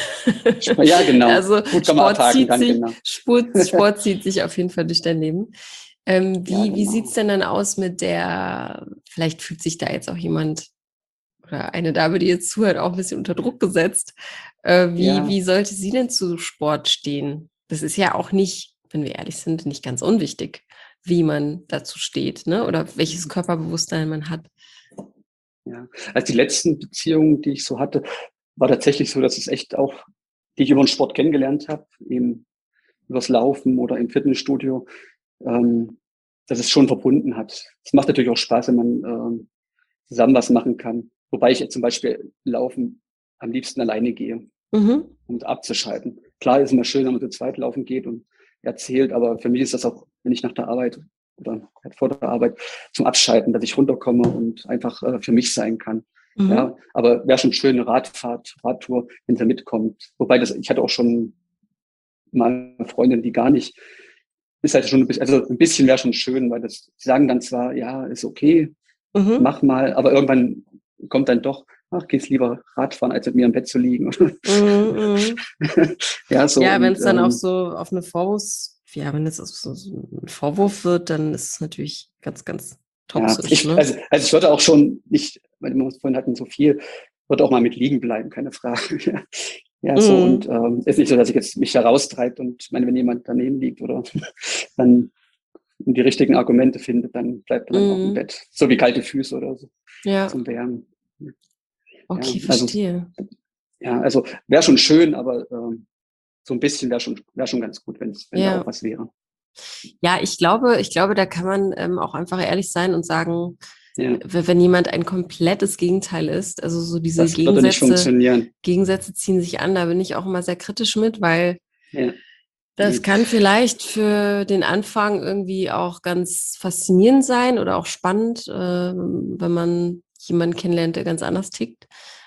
ja, genau. Also Gut, kann man Sport abhaken zieht dann, sich, genau. Sport, Sport zieht sich auf jeden Fall durch dein Leben. Ähm, Ja, wie wie sieht's genau. denn dann aus mit der, vielleicht fühlt sich da jetzt auch jemand oder eine Dame, die jetzt zuhört, auch ein bisschen unter Druck gesetzt. Äh, wie, Ja, wie sollte sie denn zu Sport stehen? Das ist ja auch nicht, wenn wir ehrlich sind, nicht ganz unwichtig, wie man dazu steht, ne? Oder welches Körperbewusstsein man hat. ja. Also die letzten Beziehungen, die ich so hatte, war tatsächlich so, dass es echt auch, die ich über den Sport kennengelernt habe, eben übers Laufen oder im Fitnessstudio, ähm, dass es schon verbunden hat. Es macht natürlich auch Spaß, wenn man ähm, zusammen was machen kann. Wobei ich jetzt zum Beispiel Laufen am liebsten alleine gehe, Mhm. um abzuschalten. Klar ist es immer schön, wenn man zu zweit laufen geht und erzählt, aber für mich ist das auch, wenn ich nach der Arbeit oder halt vor der Arbeit zum Abschalten, dass ich runterkomme und einfach äh, für mich sein kann. Mhm. Ja, aber wäre schon schön, eine Radfahrt, Radtour, wenn sie mitkommt. Wobei das, ich hatte auch schon mal eine Freundin, die gar nicht, ist halt schon ein bisschen, also ein bisschen wäre schon schön, weil das, sie sagen dann zwar, ja, ist okay, Mhm. mach mal, aber irgendwann kommt dann doch, ach, gehst lieber Radfahren, als mit mir im Bett zu liegen. Mhm. Mhm. Ja, so Ja, wenn und es dann auch ähm, so auf eine Vorwurf, ja, wenn es so so ein Vorwurf wird, dann ist es natürlich ganz, ganz ja, toxisch, ich, ne? also, also ich würde auch schon nicht, weil wir vorhin hatten so viel, würde auch mal mit liegen bleiben, keine Frage. Ja, so, und ähm, ist nicht so, dass ich jetzt mich heraustreibe und ich meine, wenn jemand daneben liegt oder dann die richtigen Argumente findet, dann bleibt er dann auch im Mhm. Bett. So wie kalte Füße oder so Ja, zum Wärmen. Ja, okay, also, verstehe. ja, also wäre schon schön, aber ähm, so ein bisschen wäre schon, wäre schon ganz gut, wenn's, wenn da Ja. auch was wäre. Ja, ich glaube, ich glaube, da kann man ähm, auch einfach ehrlich sein und sagen, Ja, w- wenn jemand ein komplettes Gegenteil ist, also so diese das würde nicht Gegensätze, funktionieren. Gegensätze ziehen sich an, da bin ich auch immer sehr kritisch mit, weil Ja, das nee, kann vielleicht für den Anfang irgendwie auch ganz faszinierend sein oder auch spannend, äh, wenn man jemanden kennenlernt, der ganz anders tickt.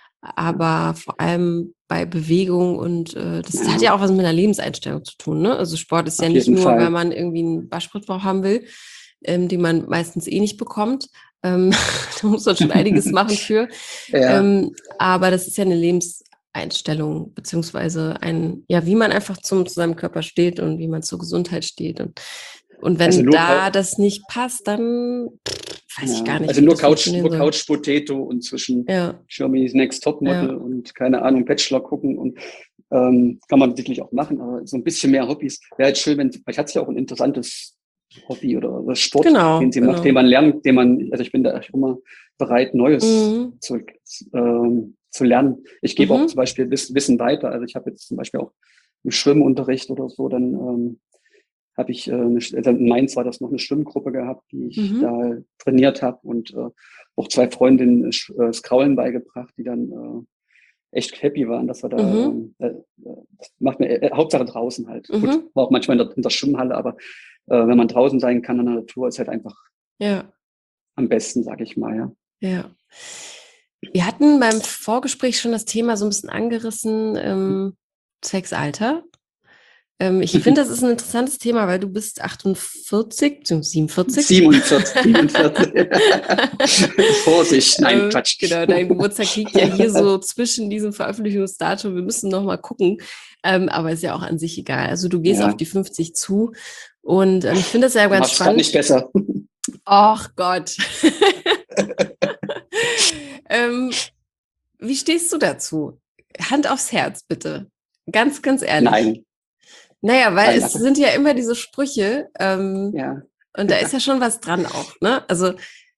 Aber vor allem bei Bewegung und äh, das hat ja, ja auch was mit einer Lebenseinstellung zu tun, ne? Also Sport ist ja auf nicht jeden nur, weil Fall. man irgendwie einen Waschbrettbauch haben will, ähm, den man meistens eh nicht bekommt. Ähm, da muss man schon einiges machen für. Ja, Ähm, aber das ist ja eine Lebenseinstellung, beziehungsweise ein, ja, wie man einfach zum, zu seinem Körper steht und wie man zur Gesundheit steht. Und, und also wenn nur, da Cou- das nicht passt, dann pff, weiß ich gar ja, nicht, also wie nur das Couch, funktionieren nur soll. Couch Potato und zwischen Ja, Germany's Next Topmodel ja. und keine Ahnung, Bachelor gucken und ähm, kann man sicherlich auch machen, aber so ein bisschen mehr Hobbys wäre halt schön, wenn, vielleicht hat sie ja auch ein interessantes Hobby oder, oder Sport, den Genau, sie macht, den genau. man lernt, den man, also ich bin da immer bereit, Neues Mhm. zu, ähm, zu lernen. Ich gebe auch zum Mhm. Beispiel Wiss- Wissen weiter. Also ich habe jetzt zum Beispiel auch im Schwimmunterricht oder so, dann ähm, habe ich, äh, eine, also in Mainz war das noch eine Schwimmgruppe gehabt, die ich Mhm. da trainiert habe und äh, auch zwei Freundinnen äh, das Kraulen beigebracht, die dann äh, echt happy waren, dass wir da, Mhm. ähm, äh, das macht mir äh, Hauptsache draußen halt. Gut, Mhm. war auch manchmal in der, in der Schwimmhalle, aber äh, wenn man draußen sein kann in der Natur, ist halt einfach Ja, am besten, sag ich mal, ja. ja. Wir hatten beim Vorgespräch schon das Thema so ein bisschen angerissen, ähm, Sexalter. Ähm, ich finde, das ist ein interessantes Thema, weil du bist achtundvierzig, beziehungsweise siebenundvierzig. siebenundvierzig, siebenundvierzig. Vorsicht, nein, ähm, Quatsch. genau, dein Geburtstag liegt ja hier so zwischen diesem Veröffentlichungsdatum. Wir müssen noch mal gucken, ähm, aber ist ja auch an sich egal. Also du gehst auf Ja, die fünfzig zu und ähm, ich finde das ja ganz mach's gerade nicht spannend. besser. Ach Gott. ähm, Wie stehst du dazu? Hand aufs Herz, bitte. Ganz, ganz ehrlich. Nein, Naja, weil nein, es also, sind ja immer diese Sprüche, ähm, ja. und da ist ja schon was dran auch, ne? Also,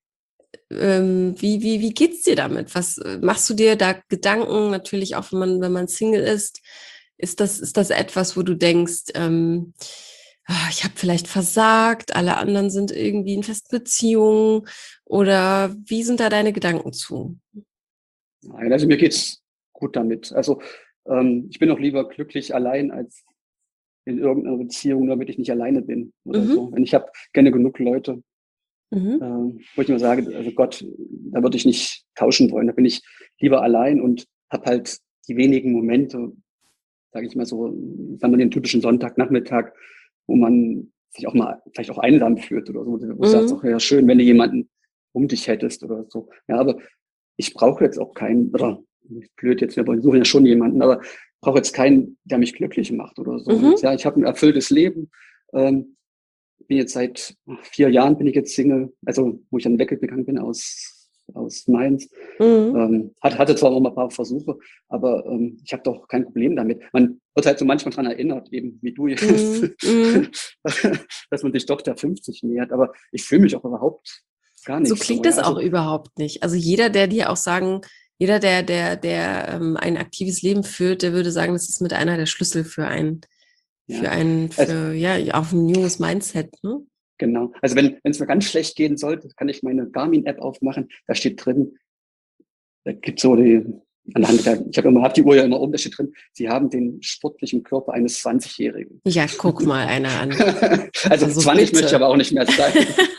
ähm, wie, wie, wie geht's dir damit? Was äh, machst du dir da Gedanken? Natürlich auch, wenn man, wenn man Single ist, ist das, ist das etwas, wo du denkst, ähm, ah, ich habe vielleicht versagt, alle anderen sind irgendwie in festen Beziehungen, oder wie sind da deine Gedanken zu? Nein, also mir geht's gut damit. Also ähm, ich bin auch lieber glücklich allein als in irgendeiner Beziehung, damit ich nicht alleine bin oder so. Mhm, Und ich habe gerne genug Leute, mhm, ähm, wo ich mir sage, also Gott, da würde ich nicht tauschen wollen. Da bin ich lieber allein und habe halt die wenigen Momente, sage ich mal so, sagen wir den typischen Sonntagnachmittag, wo man sich auch mal vielleicht auch einsam fühlt oder so, wo du sagst, mhm, auch ja schön, wenn du jemanden um dich hättest oder so. Ja, aber ich brauche jetzt auch keinen, oder blöd jetzt, wir suchen ja schon jemanden, aber brauche jetzt keinen, der mich glücklich macht oder so. Und mhm. ja, ich habe ein erfülltes Leben. Ähm, bin jetzt seit vier Jahren bin ich jetzt Single, also wo ich dann weggegangen bin aus, aus Mainz. Mhm. Ähm, hat, hatte zwar auch mal ein paar Versuche, aber ähm, ich habe doch kein Problem damit. Man wird halt so manchmal dran erinnert, eben wie du jetzt, Mhm. Mhm. dass man sich doch der fünfzig nähert. Aber ich fühle mich auch überhaupt gar So nicht so. klingt Ja, es auch also überhaupt nicht. Also jeder, der dir auch sagen, jeder, der, der, der ähm, ein aktives Leben führt, der würde sagen, das ist mit einer der Schlüssel für ein, für ja, ein, also für, ja, auf ein junges Mindset, ne? genau. Also wenn wenn es mir ganz schlecht gehen sollte, kann ich meine Garmin-App aufmachen. Da steht drin, da gibt so die, anhand der, ich habe immer, hab die Uhr ja immer um, da steht drin, Sie haben den sportlichen Körper eines zwanzigjährigen. Ja, guck mal einer an. Also Also zwanzig möchte ich bitte. aber auch nicht mehr sein.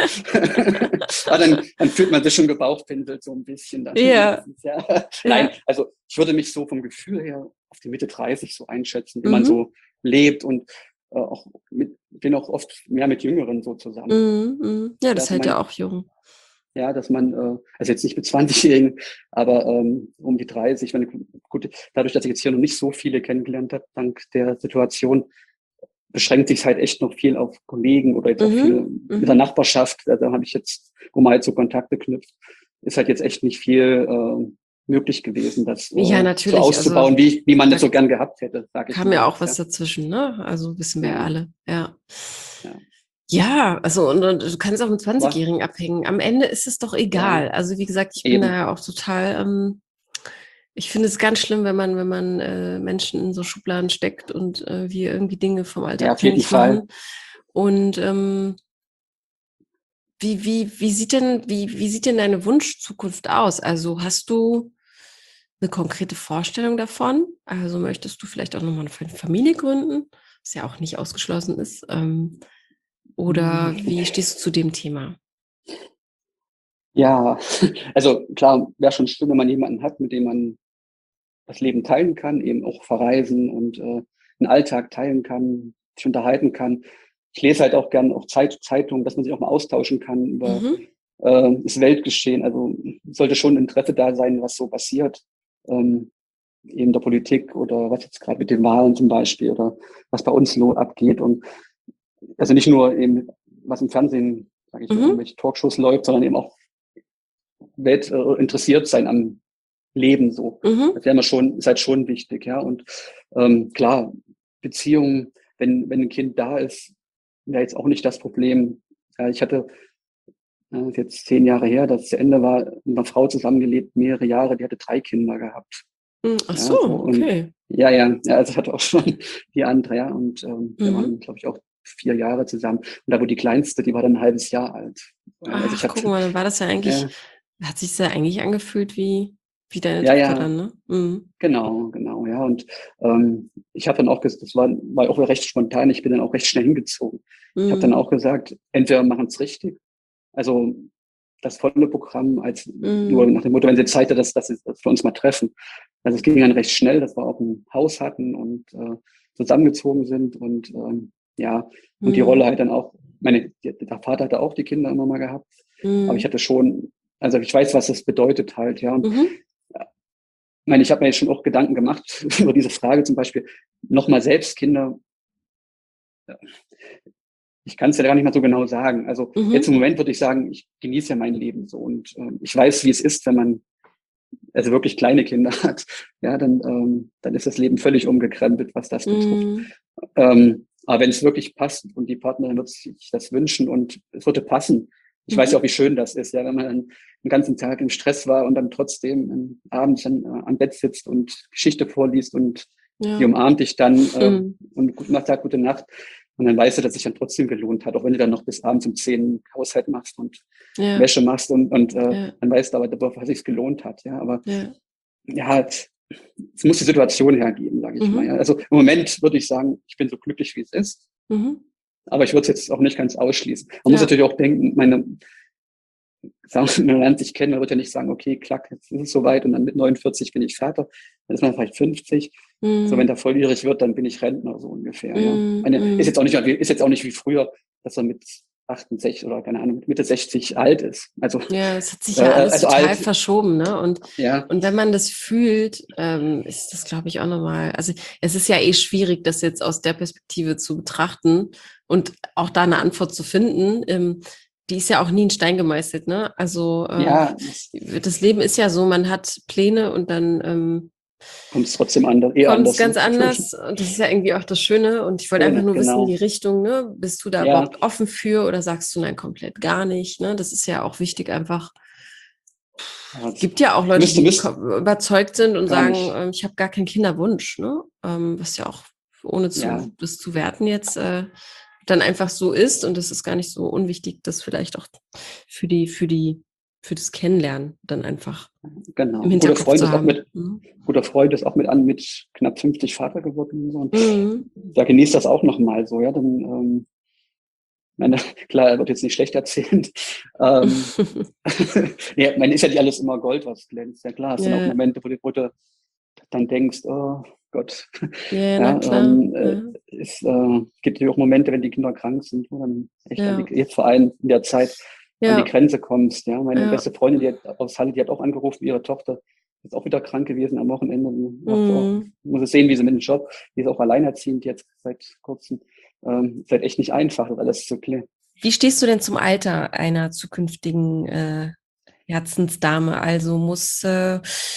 Aber dann, dann fühlt man sich schon gebauchpinselt so ein bisschen dann Ja, wenigstens, ja. Nein, ja. also ich würde mich so vom Gefühl her auf die Mitte dreißig so einschätzen, wie man Mhm. so lebt und äh, auch mit, bin auch oft mehr mit Jüngeren so zusammen. Mhm. Mhm. Ja, das Dass hält ja man, auch jung. ja, dass man, äh, also jetzt nicht mit zwanzigjährigen, aber ähm, um die dreißig, wenn, gut, dadurch, dass ich jetzt hier noch nicht so viele kennengelernt habe, dank der Situation, beschränkt sich halt echt noch viel auf Kollegen oder jetzt auch Mhm. viel mit der Mhm. Nachbarschaft. Da habe ich jetzt, wo man halt so Kontakte knüpft, ist halt jetzt echt nicht viel, äh, möglich gewesen, das äh, Ja, so natürlich. auszubauen, Also wie, wie man da das so gern gehabt hätte, sage ich kam mal ja auch jetzt. was Ja, dazwischen, ne? Also wissen wir ja ja, alle. Ja. ja. Ja, also und, und du kannst auch mit Was? zwanzigjährigen abhängen. Am Ende ist es doch Ja, egal. Also wie gesagt, ich bin da eben. ja auch total, ähm, ich finde es ganz schlimm, wenn man, wenn man äh, Menschen in so Schubladen steckt und äh, wir irgendwie Dinge vom Alter Ja, auf jeden abhängig Fall. machen. Und ähm, wie, wie, wie sieht denn, wie, wie sieht denn deine Wunschzukunft aus? Also hast du eine konkrete Vorstellung davon? Also möchtest du vielleicht auch nochmal eine Familie gründen, was ja auch nicht ausgeschlossen ist? Ähm, oder wie stehst du zu dem Thema? Ja, also klar, wäre schon schön, wenn man jemanden hat, mit dem man das Leben teilen kann, eben auch verreisen und äh, einen Alltag teilen kann, sich unterhalten kann. Ich lese halt auch gern auch Zeit, Zeitungen, dass man sich auch mal austauschen kann über Mhm. äh, das Weltgeschehen. Also sollte schon Interesse da sein, was so passiert, ähm, eben der Politik oder was jetzt gerade mit den Wahlen zum Beispiel oder was bei uns so abgeht. Und also nicht nur eben, was im Fernsehen, sage ich, Mhm. irgendwelche Talkshows läuft, sondern eben auch Welt äh, interessiert sein am Leben so. Mhm. Das wäre mir schon, ist halt schon wichtig, ja. Und ähm, klar, Beziehungen, wenn, wenn ein Kind da ist, wäre jetzt auch nicht das Problem. Ja, ich hatte äh, jetzt zehn Jahre her, dass es zu Ende war, mit einer Frau zusammengelebt, mehrere Jahre, die hatte drei Kinder gehabt. Mhm. Ach Ja, so, so und okay. ja, ja, ja, also ich hatte auch schon die andere, ja, und ähm, wir Mhm. waren, glaube ich, auch vier Jahre zusammen. Und da wo die kleinste, die war dann ein halbes Jahr alt. Ja, also ich Ach, guck hatte, mal, dann war das ja eigentlich, äh, hat sich ja eigentlich angefühlt wie, wie deine ja, Tochter ja, dann, ne? Mhm. genau, genau, ja. Und ähm, ich habe dann auch gesagt, das war, war auch recht spontan, ich bin dann auch recht schnell hingezogen. Ich habe dann Mhm. auch gesagt, entweder machen es richtig, also das volle Programm, als nur Mhm. nach dem Motto, wenn sie Zeit hat, dass, dass, sie- dass wir uns mal treffen. Also es ging dann recht schnell, dass wir auch ein Haus hatten und äh, zusammengezogen sind und ähm, ja, und die Rolle Mhm. halt dann auch, meine, der Vater hatte auch die Kinder immer mal gehabt, aber ich Mhm. hatte schon, also ich weiß, was das bedeutet halt, ja. Und Mhm. ich meine, ich habe mir jetzt schon auch Gedanken gemacht über diese Frage zum Beispiel, nochmal selbst Kinder, ich kann es ja gar nicht mal so genau sagen. Also jetzt im Mhm. Moment würde ich sagen, ich genieße ja mein Leben so und äh, ich weiß, wie es ist, wenn man also wirklich kleine Kinder hat. Ja, dann, ähm, dann ist das Leben völlig umgekrempelt, was das betrifft. Mhm. Ähm, aber wenn es wirklich passt und die Partnerin wird sich das wünschen und es würde passen, ich weiß ja auch, Mhm. wie schön das ist, ja, wenn man dann den ganzen Tag im Stress war und dann trotzdem ähm, abends dann äh, am Bett sitzt und Geschichte vorliest und die Ja. umarmt dich dann äh, Mhm. und guten Nacht, gute Nacht. Und dann weißt du, dass sich dann trotzdem gelohnt hat, auch wenn du dann noch bis abends um zehn Haushalt machst und Ja. Wäsche machst und, und äh, Ja. dann weißt du aber, dass sich gelohnt hat. Ja, aber Ja. ja, es, es muss die Situation hergeben, sage ich mal. Ja. Mhm. Also im Moment würde ich sagen, ich bin so glücklich, wie es ist. Mhm. Aber ich würde es jetzt auch nicht ganz ausschließen. Man muss Ja. natürlich auch denken, meine, sagen, man lernt sich kennen, man wird ja nicht sagen, okay, klack, jetzt ist es soweit und dann mit neunundvierzig bin ich Vater, dann ist man vielleicht fünfzig. So, wenn Mhm. der volljährig wird, dann bin ich Rentner, so ungefähr, ja. Mhm. Meine, ist Mhm. jetzt auch nicht, ist jetzt auch nicht wie früher, dass er mit achtundsechzig oder keine Ahnung, mit Mitte sechzig alt ist. Also, Ja, es hat sich äh, ja alles also total alt, verschoben, ne? Und, ja, und wenn man das fühlt, ähm, ist das, glaube ich, auch nochmal, also es ist ja eh schwierig, das jetzt aus der Perspektive zu betrachten und auch da eine Antwort zu finden. Ähm, die ist ja auch nie in Stein gemeißelt, ne? Also äh, ja, das das Leben ist ja so, man hat Pläne und dann ähm, kommt es trotzdem anders, eher kommt es anders. ganz Ne? anders. Und das ist ja irgendwie auch das Schöne. Und ich wollte einfach Schöne, nur wissen, die genau. Richtung, ne? Bist du da Ja, überhaupt offen für oder sagst du nein, komplett gar nicht? Ne? Das ist ja auch wichtig, einfach. ja, das Gibt ja auch Leute, müsste, die müsste überzeugt sind und gar sagen, nicht. ähm, ich habe gar keinen Kinderwunsch, ne? Ähm, was ja auch, ohne Ja, zu, das zu werten jetzt, äh, dann einfach so ist. Und es ist gar nicht so unwichtig, das vielleicht auch für die, für die, für das Kennenlernen dann einfach genau. im Ein guter Hinterkopf Freund zu ist auch haben. mit, Mhm. guter Freund ist auch mit an mit knapp fünfzig Vater geworden. Und so. Und Mhm. da genießt das auch nochmal so, ja. Dann, ähm, meine, klar, er wird jetzt nicht schlecht erzählen. Ähm, ja, man ist ja nicht alles immer Gold, was glänzt. Ja klar, es sind auch Ja, Momente, wo du, wo du dann denkst, oh Gott. ja, na Ja, klar. ähm, äh, Ja, es äh, gibt ja auch Momente, wenn die Kinder krank sind, wo dann echt an die, ja, jetzt vor allem in der Zeit an die ja, Grenze kommst. Ja, meine ja. beste Freundin, die hat aus Halle, die hat auch angerufen, ihre Tochter ist auch wieder krank gewesen am Wochenende. Die macht auch, Mhm. muss es sehen, wie sie mit dem Job, die ist auch alleinerziehend jetzt seit kurzem. Ähm, ist halt echt nicht einfach, das alles zu klären. Wie stehst du denn zum Alter einer zukünftigen äh, Herzensdame? Also muss, äh,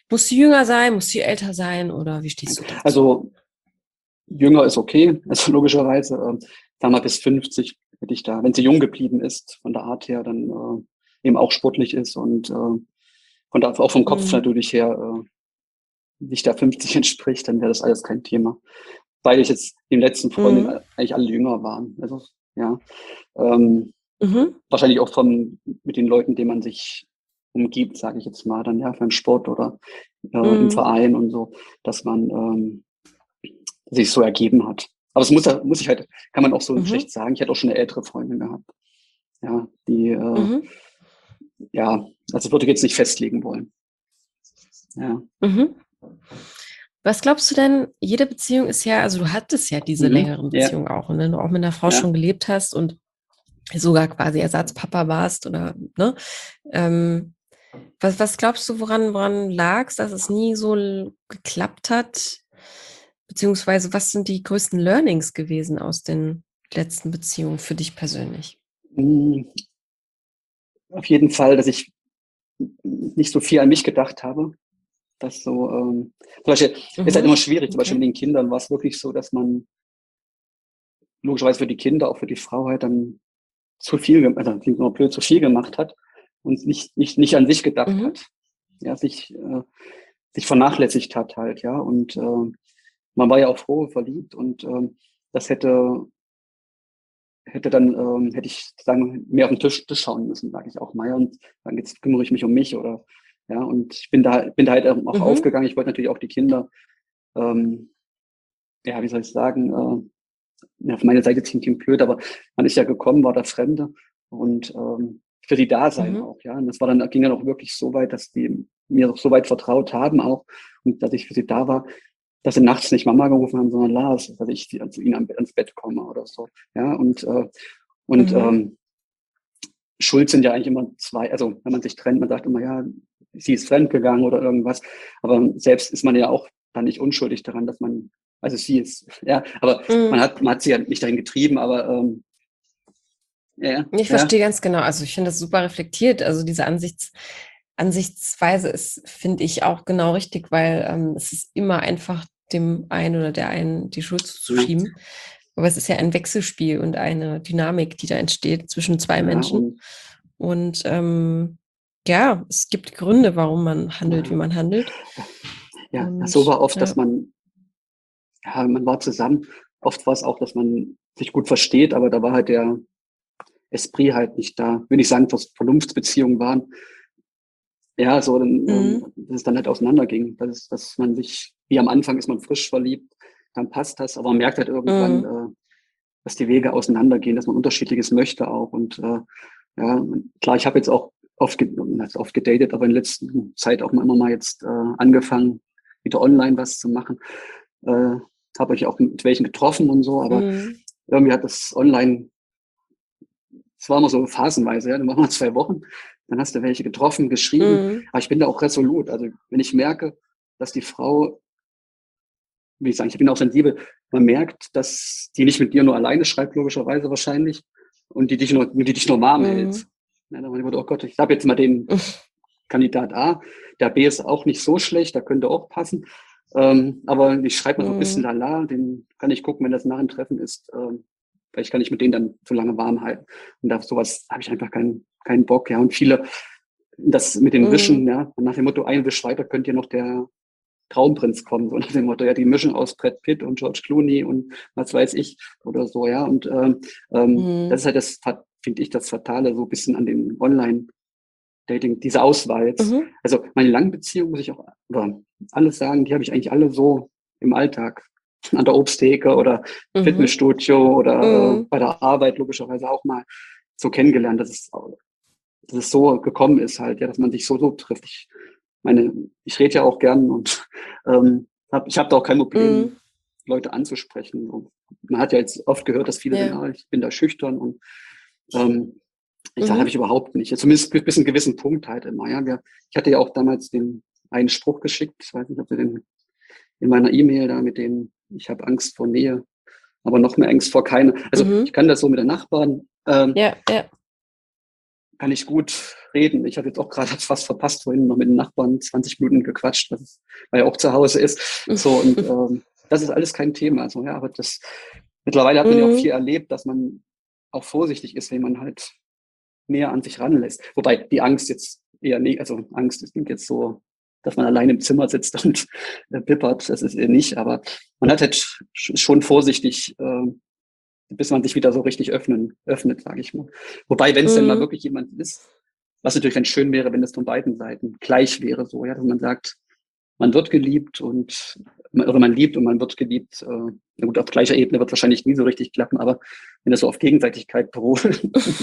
Muss sie jünger sein, muss sie älter sein oder wie stehst du dazu? Also jünger ist okay, also logischerweise. Äh, sagen wir bis fünfzig hätte ich da, wenn sie jung geblieben ist, von der Art her, dann äh, eben auch sportlich ist und äh, von da auch vom Kopf Mhm. natürlich her äh, nicht der fünfzig entspricht, dann wäre das alles kein Thema. Weil ich jetzt die letzten Freundinnen Mhm. eigentlich alle jünger waren. Also ja. Ähm, Mhm. wahrscheinlich auch von mit den Leuten, denen man sich umgibt, sage ich jetzt mal, dann ja beim Sport oder äh, im Mhm. Verein und so, dass man ähm, sich so ergeben hat. Aber es muss, muss ich halt, kann man auch so Mhm. schlecht sagen. Ich hatte auch schon eine ältere Freundin gehabt. Ja, die, äh, Mhm. ja, also würde ich jetzt nicht festlegen wollen. Ja. Mhm. Was glaubst du denn, jede Beziehung ist ja, also du hattest ja diese Mhm. längeren Ja, Beziehungen auch. Und wenn du auch mit einer Frau ja. schon gelebt hast und sogar quasi Ersatzpapa warst oder, ne, ähm, was, was glaubst du, woran, woran lag es, dass es nie so l- geklappt hat? Beziehungsweise, was sind die größten Learnings gewesen aus den letzten Beziehungen für dich persönlich? Mhm. Auf jeden Fall, dass ich nicht so viel an mich gedacht habe. Das so, ähm, zum Beispiel ist halt Mhm. immer schwierig. Zum Beispiel Okay. mit den Kindern war es wirklich so, dass man logischerweise für die Kinder, auch für die Frau halt dann zu viel, gem- also klingt immer blöd, zu viel gemacht hat und nicht, nicht, nicht an sich gedacht Mhm. hat. Ja, sich, äh, sich vernachlässigt hat halt, ja. Und äh, man war ja auch froh, verliebt und ähm, das hätte, hätte dann, ähm, hätte ich sagen, mehr auf den Tisch, Tisch schauen müssen, sage ich auch mal. Ja. Und dann jetzt kümmere ich mich um mich oder ja, und ich bin da, bin da halt auch Mhm. aufgegangen. Ich wollte natürlich auch die Kinder, ähm, ja, wie soll ich sagen, äh, ja, auf meine Seite ziehen klingt blöd, aber man ist ja gekommen, war der Fremde und ähm, für die da sein Mhm. auch, ja. Und das war dann, ging dann auch wirklich so weit, dass die mir auch so weit vertraut haben auch und dass ich für sie da war, dass sie nachts nicht Mama gerufen haben, sondern Lars, dass ich zu ihnen ans Bett komme oder so. Ja, und, äh, und Mhm. ähm, schuld sind ja eigentlich immer zwei, also wenn man sich trennt, man sagt immer, ja, sie ist fremdgegangen oder irgendwas, aber selbst ist man ja auch dann nicht unschuldig daran, dass man, also sie ist, ja, aber man Mhm. hat, man hat sie ja nicht dahin getrieben, aber ähm, ja, Ich ja, verstehe ganz genau. Also ich finde das super reflektiert. Also diese Ansichts, Ansichtsweise ist, finde ich, auch genau richtig, weil ähm, es ist immer einfach dem einen oder der einen die Schuld ja, zuzuschieben. Aber es ist ja ein Wechselspiel und eine Dynamik, die da entsteht zwischen zwei ja, Menschen. und Und ähm, ja, es gibt Gründe, warum man handelt, wie ja, man handelt. ja, so Und war oft, dass ja. man, ja, man war zusammen. Oft war es auch, dass man sich gut versteht, aber da war halt der Esprit halt nicht da. Will nicht sagen, dass Vernunftsbeziehungen waren, ja, so, dann, Mhm. ähm, dass es dann halt auseinanderging. Das ist, dass man sich, wie am Anfang ist man frisch verliebt, dann passt das, aber man merkt halt irgendwann, Mhm. äh, dass die Wege auseinandergehen, dass man Unterschiedliches möchte auch. Und äh, ja, klar, ich habe jetzt auch oft, ge also oft gedatet, aber in letzter Zeit auch immer mal jetzt äh, angefangen, wieder online was zu machen. Äh, habe ich auch mit welchen getroffen und so, aber Mhm. irgendwie hat das online, es war immer so phasenweise, ja, dann machen wir zwei Wochen, dann hast du welche getroffen, geschrieben, Mhm. aber ich bin da auch resolut. Also wenn ich merke, dass die Frau, wie ich sagen, ich bin auch sensibel, man merkt, dass die nicht mit dir nur alleine schreibt, logischerweise wahrscheinlich, und die dich nur, die dich nur warm hält. Mhm. Ja, dann wurde, oh Gott, ich habe jetzt mal den Kandidat A, der B ist auch nicht so schlecht, der könnte auch passen. Ähm, aber ich schreibe mal so ein bisschen Mhm. lala, den kann ich gucken, wenn das nach dem Treffen ist. Ähm, vielleicht kann ich mit denen dann so lange warm halten. Und auf sowas habe ich einfach keinen, keinen Bock. Ja, und viele, das mit dem Wischen, Mhm. ja, nach dem Motto, ein Wisch weiter könnte ja noch der Traumprinz kommen, so nach dem Motto, ja, die Mischung aus Brad Pitt und George Clooney und was weiß ich oder so, ja. Und ähm, ähm, das ist Mhm. halt das, finde ich, das Fatale, so ein bisschen an den Online- Dating, diese Auswahl jetzt. Mhm. Also meine langen Beziehungen, muss ich auch oder alles sagen, die habe ich eigentlich alle so im Alltag. An der Obsttheke oder Mhm. Fitnessstudio oder äh, Mhm. bei der Arbeit logischerweise auch mal so kennengelernt, dass es, dass es so gekommen ist halt, ja, dass man sich so so trifft. Ich meine, ich rede ja auch gern und ähm, hab, ich habe da auch kein Problem, Mhm. Leute anzusprechen. Und man hat ja jetzt oft gehört, dass viele sagen, Ja. ah, ich bin da schüchtern und ähm, ich sage, habe ich Mhm. überhaupt nicht. Zumindest bis bis einen gewissen Punkt halt immer. Ja, wir, ich hatte ja auch damals den einen Spruch geschickt. Ich weiß nicht, ob du den in meiner E-Mail da mit dem, ich habe Angst vor Nähe, aber noch mehr Angst vor keine. Also ich Mhm. kann das so mit den Nachbarn. Ähm, Ja, ja. kann ich gut reden. Ich habe jetzt auch gerade fast verpasst, vorhin noch mit den Nachbarn zwanzig Minuten gequatscht, was ist, weil er auch zu Hause ist. So, und ähm, das ist alles kein Thema. Also, ja, aber das mittlerweile hat man ja auch viel Mhm. erlebt, dass man auch vorsichtig ist, wenn man halt mehr an sich ranlässt. Wobei die Angst jetzt eher nicht, also Angst, das klingt jetzt so, dass man allein im Zimmer sitzt und äh, bippert, das ist eher nicht, aber man hat halt sch- schon vorsichtig, äh, bis man sich wieder so richtig öffnen, öffnet, sage ich mal. Wobei, wenn es denn mal Mhm. wirklich jemand ist, was natürlich dann schön wäre, wenn es von beiden Seiten gleich wäre, so, ja, dass man sagt, man wird geliebt und oder man liebt und man wird geliebt. Äh, na gut, auf gleicher Ebene wird wahrscheinlich nie so richtig klappen, aber wenn das so auf Gegenseitigkeit beruht.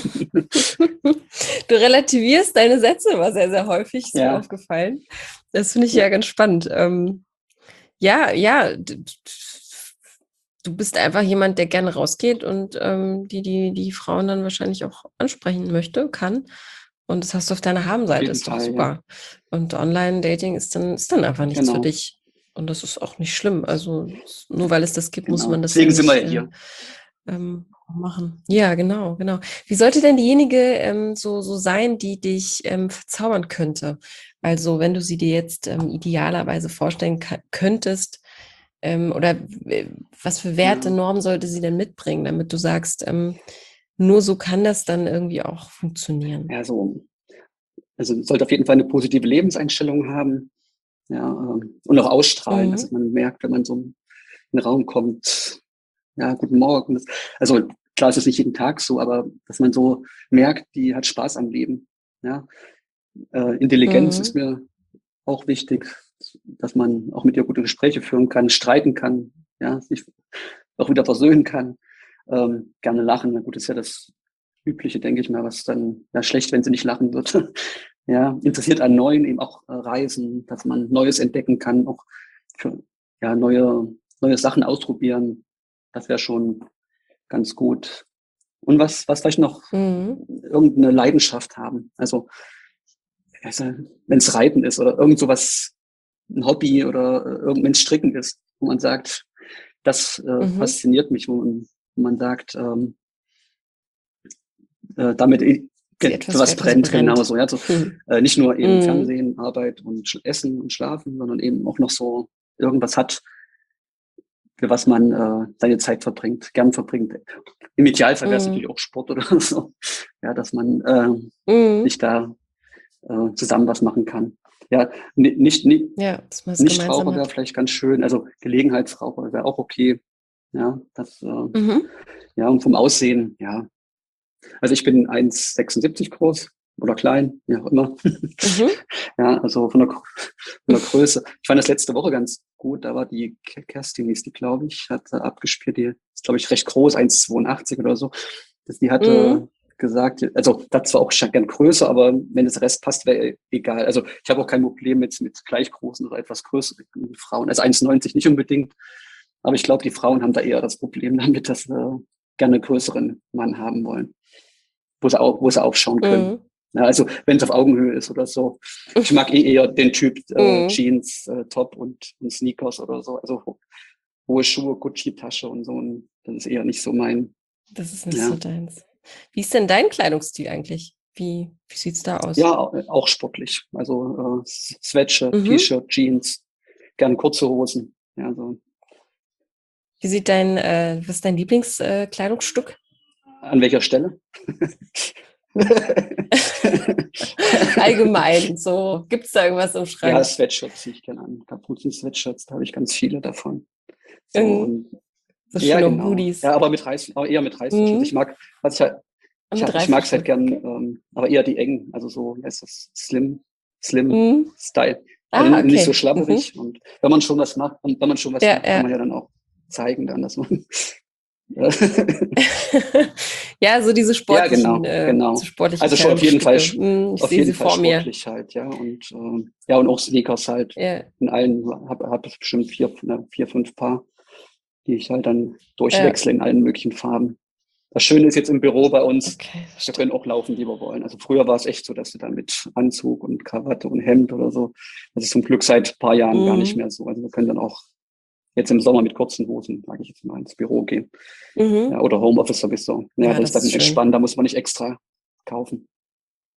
Du relativierst deine Sätze immer sehr, sehr häufig, ist mir Ja, aufgefallen. Das finde ich ja, ja ganz spannend. Ähm, ja, ja, d- d- du bist einfach jemand, der gerne rausgeht und ähm, die, die, die Frauen dann wahrscheinlich auch ansprechen möchte, kann. Und das hast du auf deiner auf Habenseite, jeden ist doch Fall, ja, super. Und Online-Dating ist dann, ist dann einfach nichts für genau, dich. Und das ist auch nicht schlimm. Also s- nur weil es das gibt, muss genau. man das ja Deswegen sind wir nicht ja äh, hier. ähm, machen. Ja, genau, genau. Wie sollte denn diejenige ähm, so, so sein, die dich ähm, verzaubern könnte? Also wenn du sie dir jetzt ähm, idealerweise vorstellen ka- könntest, ähm, oder w- was für Werte, Ja, Normen sollte sie denn mitbringen, damit du sagst, ähm, nur so kann das dann irgendwie auch funktionieren. ja, so, also sollte auf jeden Fall eine positive Lebenseinstellung haben, ja, ähm, und auch ausstrahlen, dass Mhm. man merkt, wenn man so in den Raum kommt, ja, guten Morgen. Das, also klar ist es nicht jeden Tag so, aber dass man so merkt, die hat Spaß am Leben. Ja, äh, Intelligenz ist Mhm. mir auch wichtig, dass man auch mit ihr gute Gespräche führen kann, streiten kann, ja, sich auch wieder versöhnen kann, ähm, gerne lachen. Na gut, ist ja das Übliche, denke ich mal, was dann ja schlecht, wenn sie nicht lachen wird. Ja, interessiert an Neuen, eben auch äh, Reisen, dass man Neues entdecken kann, auch für, ja, neue, neue Sachen ausprobieren. Das wäre schon ganz gut. Und was, was vielleicht noch Mhm. irgendeine Leidenschaft haben. Also, also wenn es Reiten ist oder irgend sowas, ein Hobby oder äh, irgend Stricken ist, wo man sagt, das äh, Mhm. fasziniert mich, wo man, wo man sagt, ähm, äh, damit i- Sie ge- für etwas, für was etwas brennt, brennt. genauso. Ja, so, Mhm. äh, nicht nur eben Mhm. Fernsehen, Arbeit und Sch- Essen und Schlafen, sondern eben auch noch so irgendwas hat, für was man äh, seine Zeit verbringt, gern verbringt. Im Idealfall wäre es natürlich Mhm. auch Sport oder so, ja, dass man äh, Mhm. sich da äh, zusammen was machen kann. Ja, ni- nicht, nicht, Ja, dass man es gemeinsam Nichtraucher wäre hat. vielleicht ganz schön, also Gelegenheitsraucher wäre auch okay. Ja, das, äh, Mhm. ja, und vom Aussehen, ja. Also ich bin eins Komma sechsundsiebzig groß oder klein, wie auch immer. Mhm. Ja, also von der, von der Größe. Ich fand das letzte Woche ganz gut. Da war die Kerstin, hieß die, glaube ich, hat äh, abgespielt. Die ist, glaube ich, recht groß, eins Komma zweiundachtzig oder so. Das, die hatte Mhm. gesagt, also das war auch schon gern größer, aber wenn das Rest passt, wäre egal. Also ich habe auch kein Problem mit, mit gleich großen oder etwas größeren Frauen. Also eins Komma neunzig nicht unbedingt. Aber ich glaube, die Frauen haben da eher das Problem damit, dass sie gerne einen größeren Mann haben wollen, wo sie, auch, wo sie aufschauen können. Mhm. Ja, also wenn es auf Augenhöhe ist oder so. Ich mag eh eher den Typ äh, Mhm. Jeans, äh, Top und, und Sneakers oder so. Also ho hohe Schuhe, Gucci-Tasche und so. Und das ist eher nicht so mein, Das ist nicht so ja. deins. Wie ist denn dein Kleidungsstil eigentlich? Wie, wie sieht's da aus? Ja, auch sportlich. Also äh, Sweatshirt, Mhm. T-Shirt, Jeans, gern kurze Hosen. Ja, so. Wie sieht dein, äh, was ist dein Lieblingskleidungsstück? Äh, Kleidungsstück? An welcher Stelle? Allgemein, so. Gibt's da irgendwas im Ja, Schrank? Sweatshirts ziehe ich gerne an. Kapuzen-Sweatshirts, da habe ich ganz viele davon. So Mhm. und So ja, schöne genau. Hoodies. Ja, aber mit Reiß, aber eher mit Reißverschluss. Ich Mhm. mag, was ich halt, ich, Mit ich mag es halt Reißverschluss, gern, okay. ähm, aber eher die engen, also so, wie heißt das, Slim, Slim Mhm. Style. Also Ah, nicht so okay. Mhm. schlabberig. Und wenn man schon was macht, und wenn man schon was Ja, macht, kann ja. man ja dann auch zeigen, dann, dass man. Ja, Ja, so diese ja, sportlichen, genau, äh, so genau. sportlichen Also schon auf jeden Fall, Kleidungsstücke. Hm, ich auf sehe jeden sie Fall vor mir. sportlich halt, ja. Und ähm, ja, und auch Sneakers halt. Ja, In allen, habe hab hab bestimmt vier, ne, vier, fünf Paar, die ich halt dann ja, durchwechsle in allen möglichen Farben. Das Schöne ist jetzt im Büro bei uns, okay, wir können verstehe. auch laufen, wie wir wollen. Also früher war es echt so, dass du dann mit Anzug und Krawatte und Hemd oder so. Das ist zum Glück seit ein paar Jahren gar nicht Mhm. mehr so. Also wir können dann auch jetzt im Sommer mit kurzen Hosen, sage ich jetzt mal, ins Büro gehen. Ja, Mhm. oder Homeoffice sowieso. Ja, Ja, das ist das dann ist schön. entspannt, da muss man nicht extra kaufen.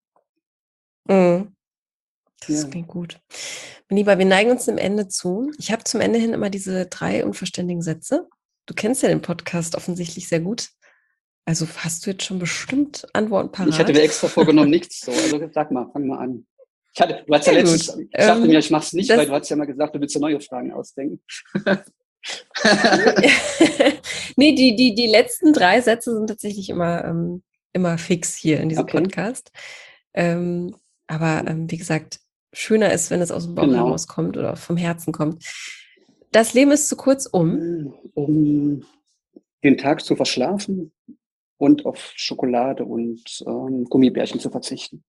Mhm. Das Ja. klingt gut. Mein Lieber, wir neigen uns dem Ende zu. Ich habe zum Ende hin immer diese drei unvollständigen Sätze. Du kennst ja den Podcast offensichtlich sehr gut. Also hast du jetzt schon bestimmt Antworten Ich hatte parat? mir extra vorgenommen, nichts so. Also sag mal, fang mal an. Ich, hatte, du hast ja Sehr letztens, gut. ich dachte Ähm, mir, ich mach's nicht, das, weil du hast ja mal gesagt, du willst dir neue Fragen ausdenken. nee, die, die, die letzten drei Sätze sind tatsächlich immer, ähm, immer fix hier in diesem Okay, Podcast. Ähm, aber ähm, wie gesagt, schöner ist, wenn es aus dem Bauch genau. herauskommt oder vom Herzen kommt. Das Leben ist zu kurz, um. Um den Tag zu verschlafen und auf Schokolade und ähm, Gummibärchen zu verzichten.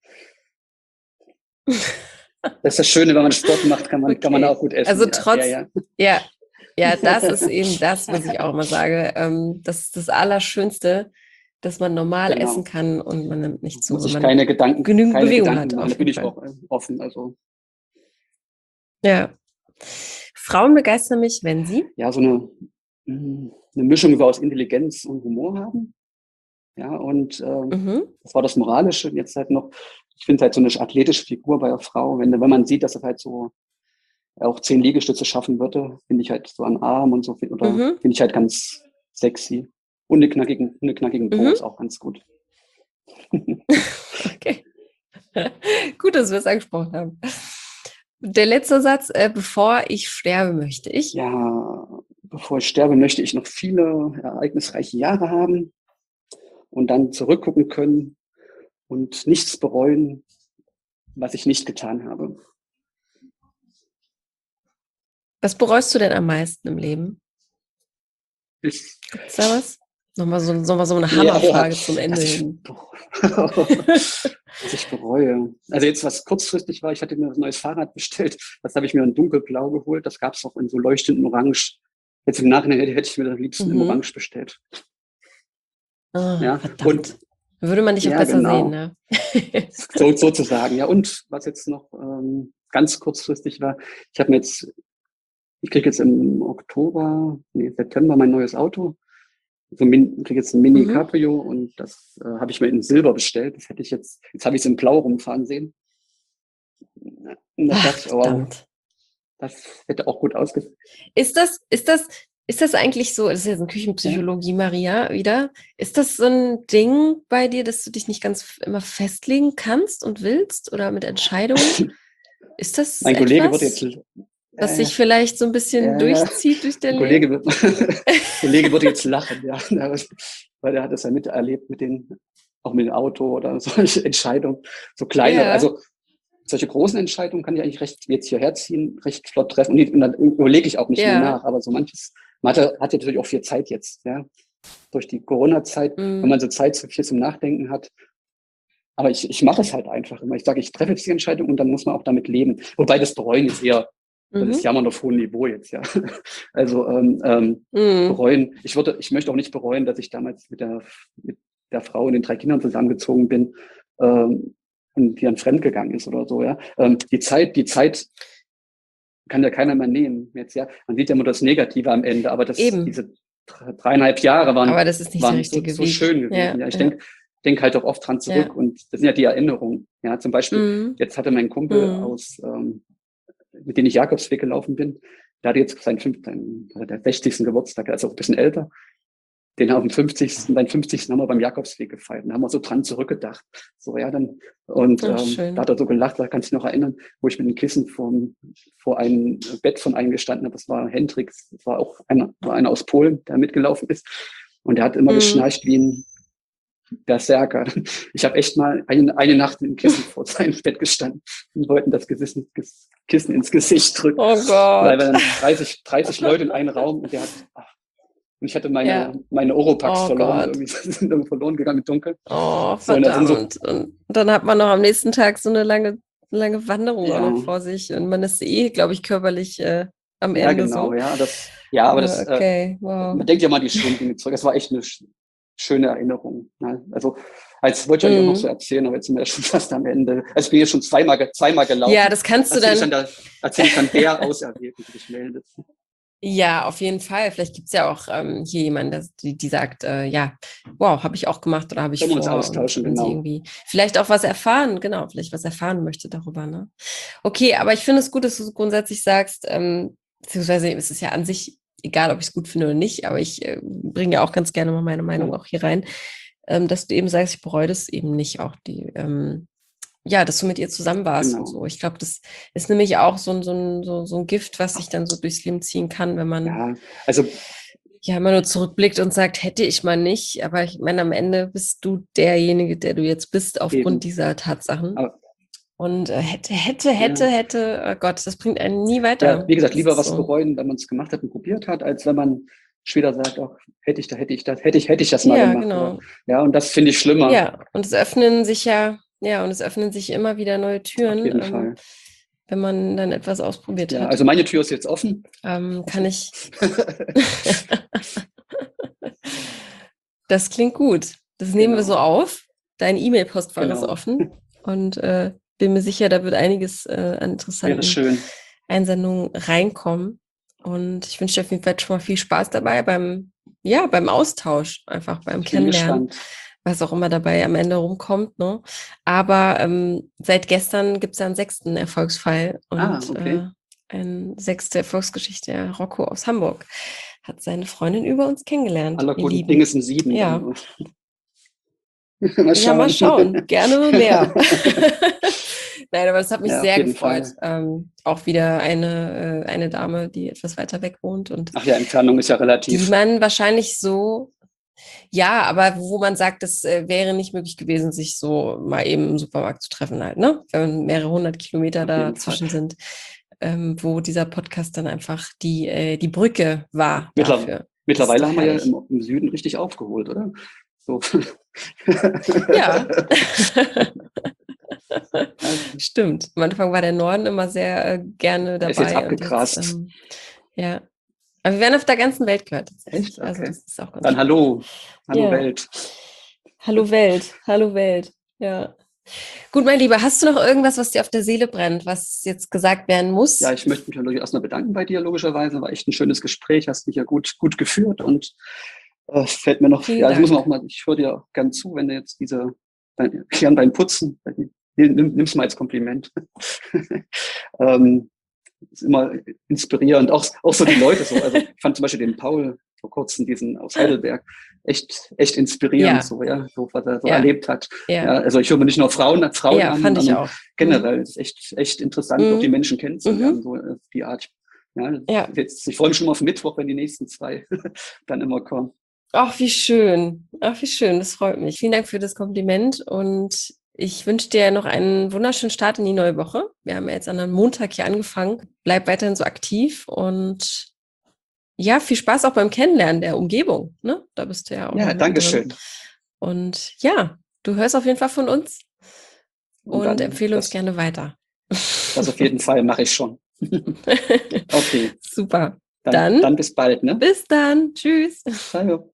Das ist das Schöne, wenn man Sport macht, kann man, Okay. kann man auch gut essen. Also Ja, trotz, ja, ja. ja, ja, das ist eben das, was ich auch immer sage. Ähm, das ist das Allerschönste, dass man normal Genau. essen kann und man nimmt nicht zu, Muss wenn ich man keine Gedanken, genügend keine Bewegung Gedanken hat. machen. Auf Da bin jeden ich Fall. auch offen. Also Ja. Frauen begeistern mich, wenn sie. ja, so eine, eine Mischung aus Intelligenz und Humor haben. Ja, und ähm, Mhm. das war das Moralische. Und jetzt halt noch, ich finde halt so eine athletische Figur bei einer Frau, wenn, wenn man sieht, dass es halt so auch zehn Liegestütze schaffen würde, finde ich halt so an Arm und so, oder Mhm. finde ich halt ganz sexy. Und eine knackigen, eine knackigen Po Mhm. ist auch ganz gut. Okay. Gut, dass wir es angesprochen haben. Der letzte Satz, äh, bevor ich sterbe, möchte ich. Ja, bevor ich sterbe, möchte ich noch viele ereignisreiche Jahre haben und dann zurückgucken können und nichts bereuen, was ich nicht getan habe. Was bereust du denn am meisten im Leben? Ich, Gibt es da was? Nochmal so, nochmal so eine ja, Hammerfrage zum Ende dass ich, hin. was ich bereue. Also jetzt, was kurzfristig war, ich hatte mir ein neues Fahrrad bestellt. Das habe ich mir in dunkelblau geholt. Das gab es auch in so leuchtenden Orange. Jetzt im Nachhinein hätte, hätte ich mir das am liebsten Mhm. im Orange bestellt. Oh, Ja, verdammt. und Würde man dich auch ja, besser genau. sehen, ne? So, sozusagen. Ja, und was jetzt noch ähm, ganz kurzfristig war, ich habe mir jetzt, ich kriege jetzt im Oktober, nee, September mein neues Auto. So ich kriege jetzt ein Mini Mhm. Cabrio und das äh, habe ich mir in Silber bestellt. Das hätte ich jetzt, jetzt habe ich es in Blau rumfahren sehen. Und da Ach, dachte ich, oh, verdammt. das hätte auch gut ausgesehen. Ist das, ist das, ist das eigentlich so, das ist jetzt eine Ja. Küchenpsychologie, Maria, wieder. Ist das so ein Ding bei dir, dass du dich nicht ganz immer festlegen kannst und willst oder mit Entscheidungen? Ist das Mein Kollege wird etwas, jetzt, was äh, sich vielleicht so ein bisschen äh, durchzieht durch dein ein Kollege Leben? wird, Kollege wird jetzt lachen, ja, weil er hat das ja miterlebt mit den, auch mit dem Auto oder solche Entscheidungen, so kleine, Ja. also solche großen Entscheidungen kann ich eigentlich recht jetzt hierher ziehen, recht flott treffen. Und dann überlege ich auch nicht Ja. mehr nach. Aber so manches, man hat, hat ja natürlich auch viel Zeit jetzt, ja. Durch die Corona-Zeit, Mhm. wenn man so Zeit so viel zum Nachdenken hat. Aber ich, ich mache es halt einfach immer. Ich sage, ich treffe jetzt die Entscheidung und dann muss man auch damit leben. Wobei das Bereuen ist eher, das Mhm. ist Jammern auf hohem Niveau jetzt, ja. Also ähm, ähm, Mhm. bereuen, ich würde, ich möchte auch nicht bereuen, dass ich damals mit der, mit der Frau und den drei Kindern zusammengezogen bin. Ähm, und die dann fremdgegangen ist oder so, ja. Ähm, die Zeit, die Zeit kann ja keiner mehr nehmen jetzt, ja. Man sieht ja immer das Negative am Ende, aber das, Eben. diese dreieinhalb Jahre waren, Aber das ist nicht der waren so, richtige so Weg. schön gewesen. Ja, Ja, ich ja. denke, denk halt auch oft dran zurück Ja. und das sind ja die Erinnerungen. Ja, zum Beispiel, Mhm. jetzt hatte mein Kumpel Mhm. aus, ähm, mit dem ich Jakobsweg gelaufen bin, der hatte jetzt seinen fünften, der sechzigsten Geburtstag, also auch ein bisschen älter. Den haben fünfzigsten, beim fünfzigsten haben wir beim Jakobsweg gefeiert. Da haben wir so dran zurückgedacht. So, ja, dann, und Ach, ähm, schön. da hat er so gelacht, da kann ich mich noch erinnern, wo ich mit dem Kissen vom, vor einem Bett von einem gestanden habe. Das war Hendrix, das war auch einer, war einer aus Polen, der mitgelaufen ist. Und der hat immer Mhm. geschnarcht wie ein Berserker. Ich habe echt mal eine, eine Nacht mit dem Kissen vor seinem Bett gestanden und wollten das Kissen, Kissen ins Gesicht drücken. Oh Weil wir Gott. dann dreißig, dreißig Leute in einem Raum und der hat, ach, und ich hatte meine, Ja. meine Oropax Oh verloren, Gott. irgendwie sind irgendwie verloren gegangen im Dunkeln. Oh, So, und das sind so, verdammt. Und dann hat man noch am nächsten Tag so eine lange, lange Wanderung auch ja, noch vor sich. Und man ist eh, glaube ich, körperlich äh, am ja, Ende genau, so. ja, das, ja, aber das, Ah, äh, okay, wow. man denkt ja mal die schönen Dinge zurück. Das war echt eine sch- schöne Erinnerung. Ne? Also, als wollte ich eigentlich auch noch so Mhm. erzählen, aber jetzt sind wir ja schon fast am Ende. Also, ich bin jetzt schon zweimal, ge- zweimal gelaufen. Ja, das kannst du Erzähle ich dann. dann, da, erzähle ich dann der Auserwählten, die sich meldet. Ja, auf jeden Fall. Vielleicht gibt es ja auch ähm, hier jemanden, der, die, die sagt, äh, ja, wow, habe ich auch gemacht oder habe ich Können wir uns vor. austauschen, Und wenn sie genau. irgendwie vielleicht auch was erfahren, genau, vielleicht was erfahren möchte darüber, ne? Okay, aber ich finde es gut, dass du so grundsätzlich sagst, ähm, beziehungsweise ist es ja an sich egal, ob ich es gut finde oder nicht, aber ich äh, bringe ja auch ganz gerne mal meine Meinung Ja. auch hier rein, ähm, dass du eben sagst, ich bereue das eben nicht, auch die, ähm, ja, dass du mit ihr zusammen warst und Genau. so. Ich glaube, das ist nämlich auch so ein, so ein, so, so ein Gift, was sich dann so durchs Leben ziehen kann, wenn man Ja, also ja immer nur zurückblickt und sagt, hätte ich mal nicht. Aber ich meine, am Ende bist du derjenige, der du jetzt bist, aufgrund eben. dieser Tatsachen. Aber, Und äh, hätte, hätte, hätte, ja. hätte, oh Gott, das bringt einen nie ja, weiter. wie gesagt, Das lieber ist was so. bereuen, wenn man es gemacht hat und probiert hat, als wenn man später sagt, ach, hätte ich da, hätte ich das, hätte ich, hätte ich das mal Ja, gemacht. genau. Oder, ja, und das finde ich schlimmer. Ja, und es öffnen sich ja, ja, und es öffnen sich immer wieder neue Auf Türen, jeden ähm, Fall. wenn man dann etwas ausprobiert Ja, hat. also meine Tür ist jetzt offen. Ähm, kann ich. Das klingt gut. Das nehmen wir Genau. so auf. Dein E-Mail-Postfach ist Genau. offen und äh, bin mir sicher, da wird einiges äh, an Wäre interessanten schön. Einsendungen reinkommen. Und ich wünsche dir auf jeden Fall schon mal viel Spaß dabei beim, ja, beim Austausch, einfach beim Ich bin Kennenlernen, gespannt. was auch immer dabei am Ende rumkommt. Ne? Aber ähm, seit gestern gibt es ja einen sechsten Erfolgsfall Ah, und okay. äh, eine sechste Erfolgsgeschichte. Der Rocco aus Hamburg hat seine Freundin über uns kennengelernt. Aller ihr guten Lieben. Dinge sind sieben. Ja. Dann. Mal Ja, mal schauen. schauen. Gerne mehr. Nein, aber das hat mich Ja, auf sehr jeden gefreut. Fall. Ähm, auch wieder eine, äh, eine Dame, die etwas weiter weg wohnt und Ach ja, Entfernung ist ja die relativ. man wahrscheinlich so, ja, aber wo man sagt, es äh, wäre nicht möglich gewesen, sich so mal eben im Supermarkt zu treffen halt, ne? Wenn mehrere hundert Kilometer Auf jeden Fall. dazwischen sind, ähm, wo dieser Podcast dann einfach die, äh, die Brücke war Mittler dafür. Mittlerweile doch haben wir ja herrlich. im, im Süden richtig aufgeholt, oder? So. Ja. Ja, Stimmt. Am Anfang war der Norden immer sehr äh, gerne er ist jetzt dabei und abgegrast. jetzt, ähm, ja. Aber wir werden auf der ganzen Welt gehört tatsächlich. Echt? Also Okay. das ist auch ganz Dann schön. hallo. Hallo Ja. Welt. Hallo Welt. Hallo Welt. Ja. Gut, mein Lieber, hast du noch irgendwas, was dir auf der Seele brennt, was jetzt gesagt werden muss? Ja, ich möchte mich natürlich erstmal bedanken bei dir, logischerweise. War echt ein schönes Gespräch, hast mich ja gut, gut geführt und äh, fällt mir noch, Vielen ja, das muss man Dank. auch mal, ich höre dir auch gern zu, wenn du jetzt diese, dein, gern beim Putzen, nimm, nimm's mal als Kompliment. ähm, ist immer inspirierend, auch, auch so die Leute so. Also ich fand zum Beispiel den Paul vor kurzem, diesen aus Heidelberg, echt, echt inspirierend, Ja. so, ja, so, was er so Ja. erlebt hat. Ja. Ja, also ich höre mir nicht nur Frauen, Frauen Ja, an, fand ich sondern auch. generell ist echt, echt interessant, auch die Mhm. Menschen kennenzulernen, Mhm. so äh, die Art. Ja, Ja. jetzt, ich freue mich schon mal auf Mittwoch, wenn die nächsten zwei dann immer kommen. Ach, wie schön. Ach, wie schön. Das freut mich. Vielen Dank für das Kompliment und ich wünsche dir noch einen wunderschönen Start in die neue Woche. Wir haben ja jetzt an einem Montag hier angefangen. Bleib weiterhin so aktiv und ja, viel Spaß auch beim Kennenlernen der Umgebung. Ne? Da bist du ja auch Ja, noch danke mittendrin. schön. Und ja, du hörst auf jeden Fall von uns Und und dann, empfehle uns das, gerne weiter. das auf jeden Fall mache ich schon. Okay, Super. dann, Dann, dann bis bald, ne? bis dann. Tschüss. Ciao.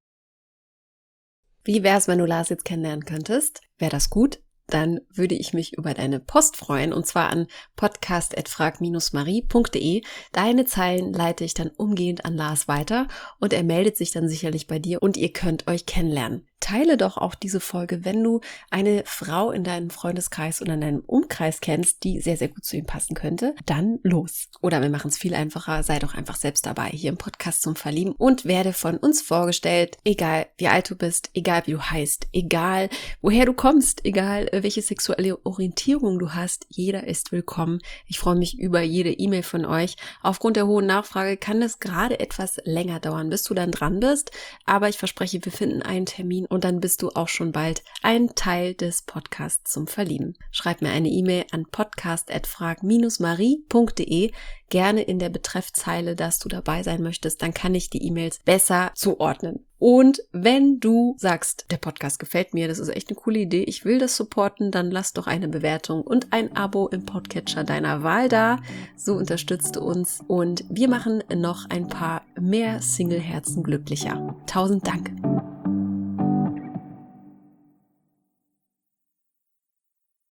Wie wär's, wenn du Lars jetzt kennenlernen könntest? Wäre das gut? Dann würde ich mich über deine Post freuen, und zwar an podcast at frag marie punkt de. Deine Zeilen leite ich dann umgehend an Lars weiter und er meldet sich dann sicherlich bei dir und ihr könnt euch kennenlernen. Teile doch auch diese Folge, wenn du eine Frau in deinem Freundeskreis oder in deinem Umkreis kennst, die sehr, sehr gut zu ihm passen könnte. Dann los. Oder wir machen es viel einfacher, sei doch einfach selbst dabei hier im Podcast zum Verlieben und werde von uns vorgestellt, egal wie alt du bist, egal wie du heißt, egal woher du kommst, egal welche sexuelle Orientierung du hast, jeder ist willkommen. Ich freue mich über jede E-Mail von euch. Aufgrund der hohen Nachfrage kann es gerade etwas länger dauern, bis du dann dran bist, aber ich verspreche, wir finden einen Termin und dann bist du auch schon bald ein Teil des Podcasts zum Verlieben. Schreib mir eine E-Mail an podcast at frag marie punkt de, gerne in der Betreffzeile, dass du dabei sein möchtest, dann kann ich die E-Mails besser zuordnen. Und wenn du sagst, der Podcast gefällt mir, das ist echt eine coole Idee, ich will das supporten, dann lass doch eine Bewertung und ein Abo im Podcatcher deiner Wahl da. So unterstützt du uns und wir machen noch ein paar mehr Single-Herzen glücklicher. Tausend Dank!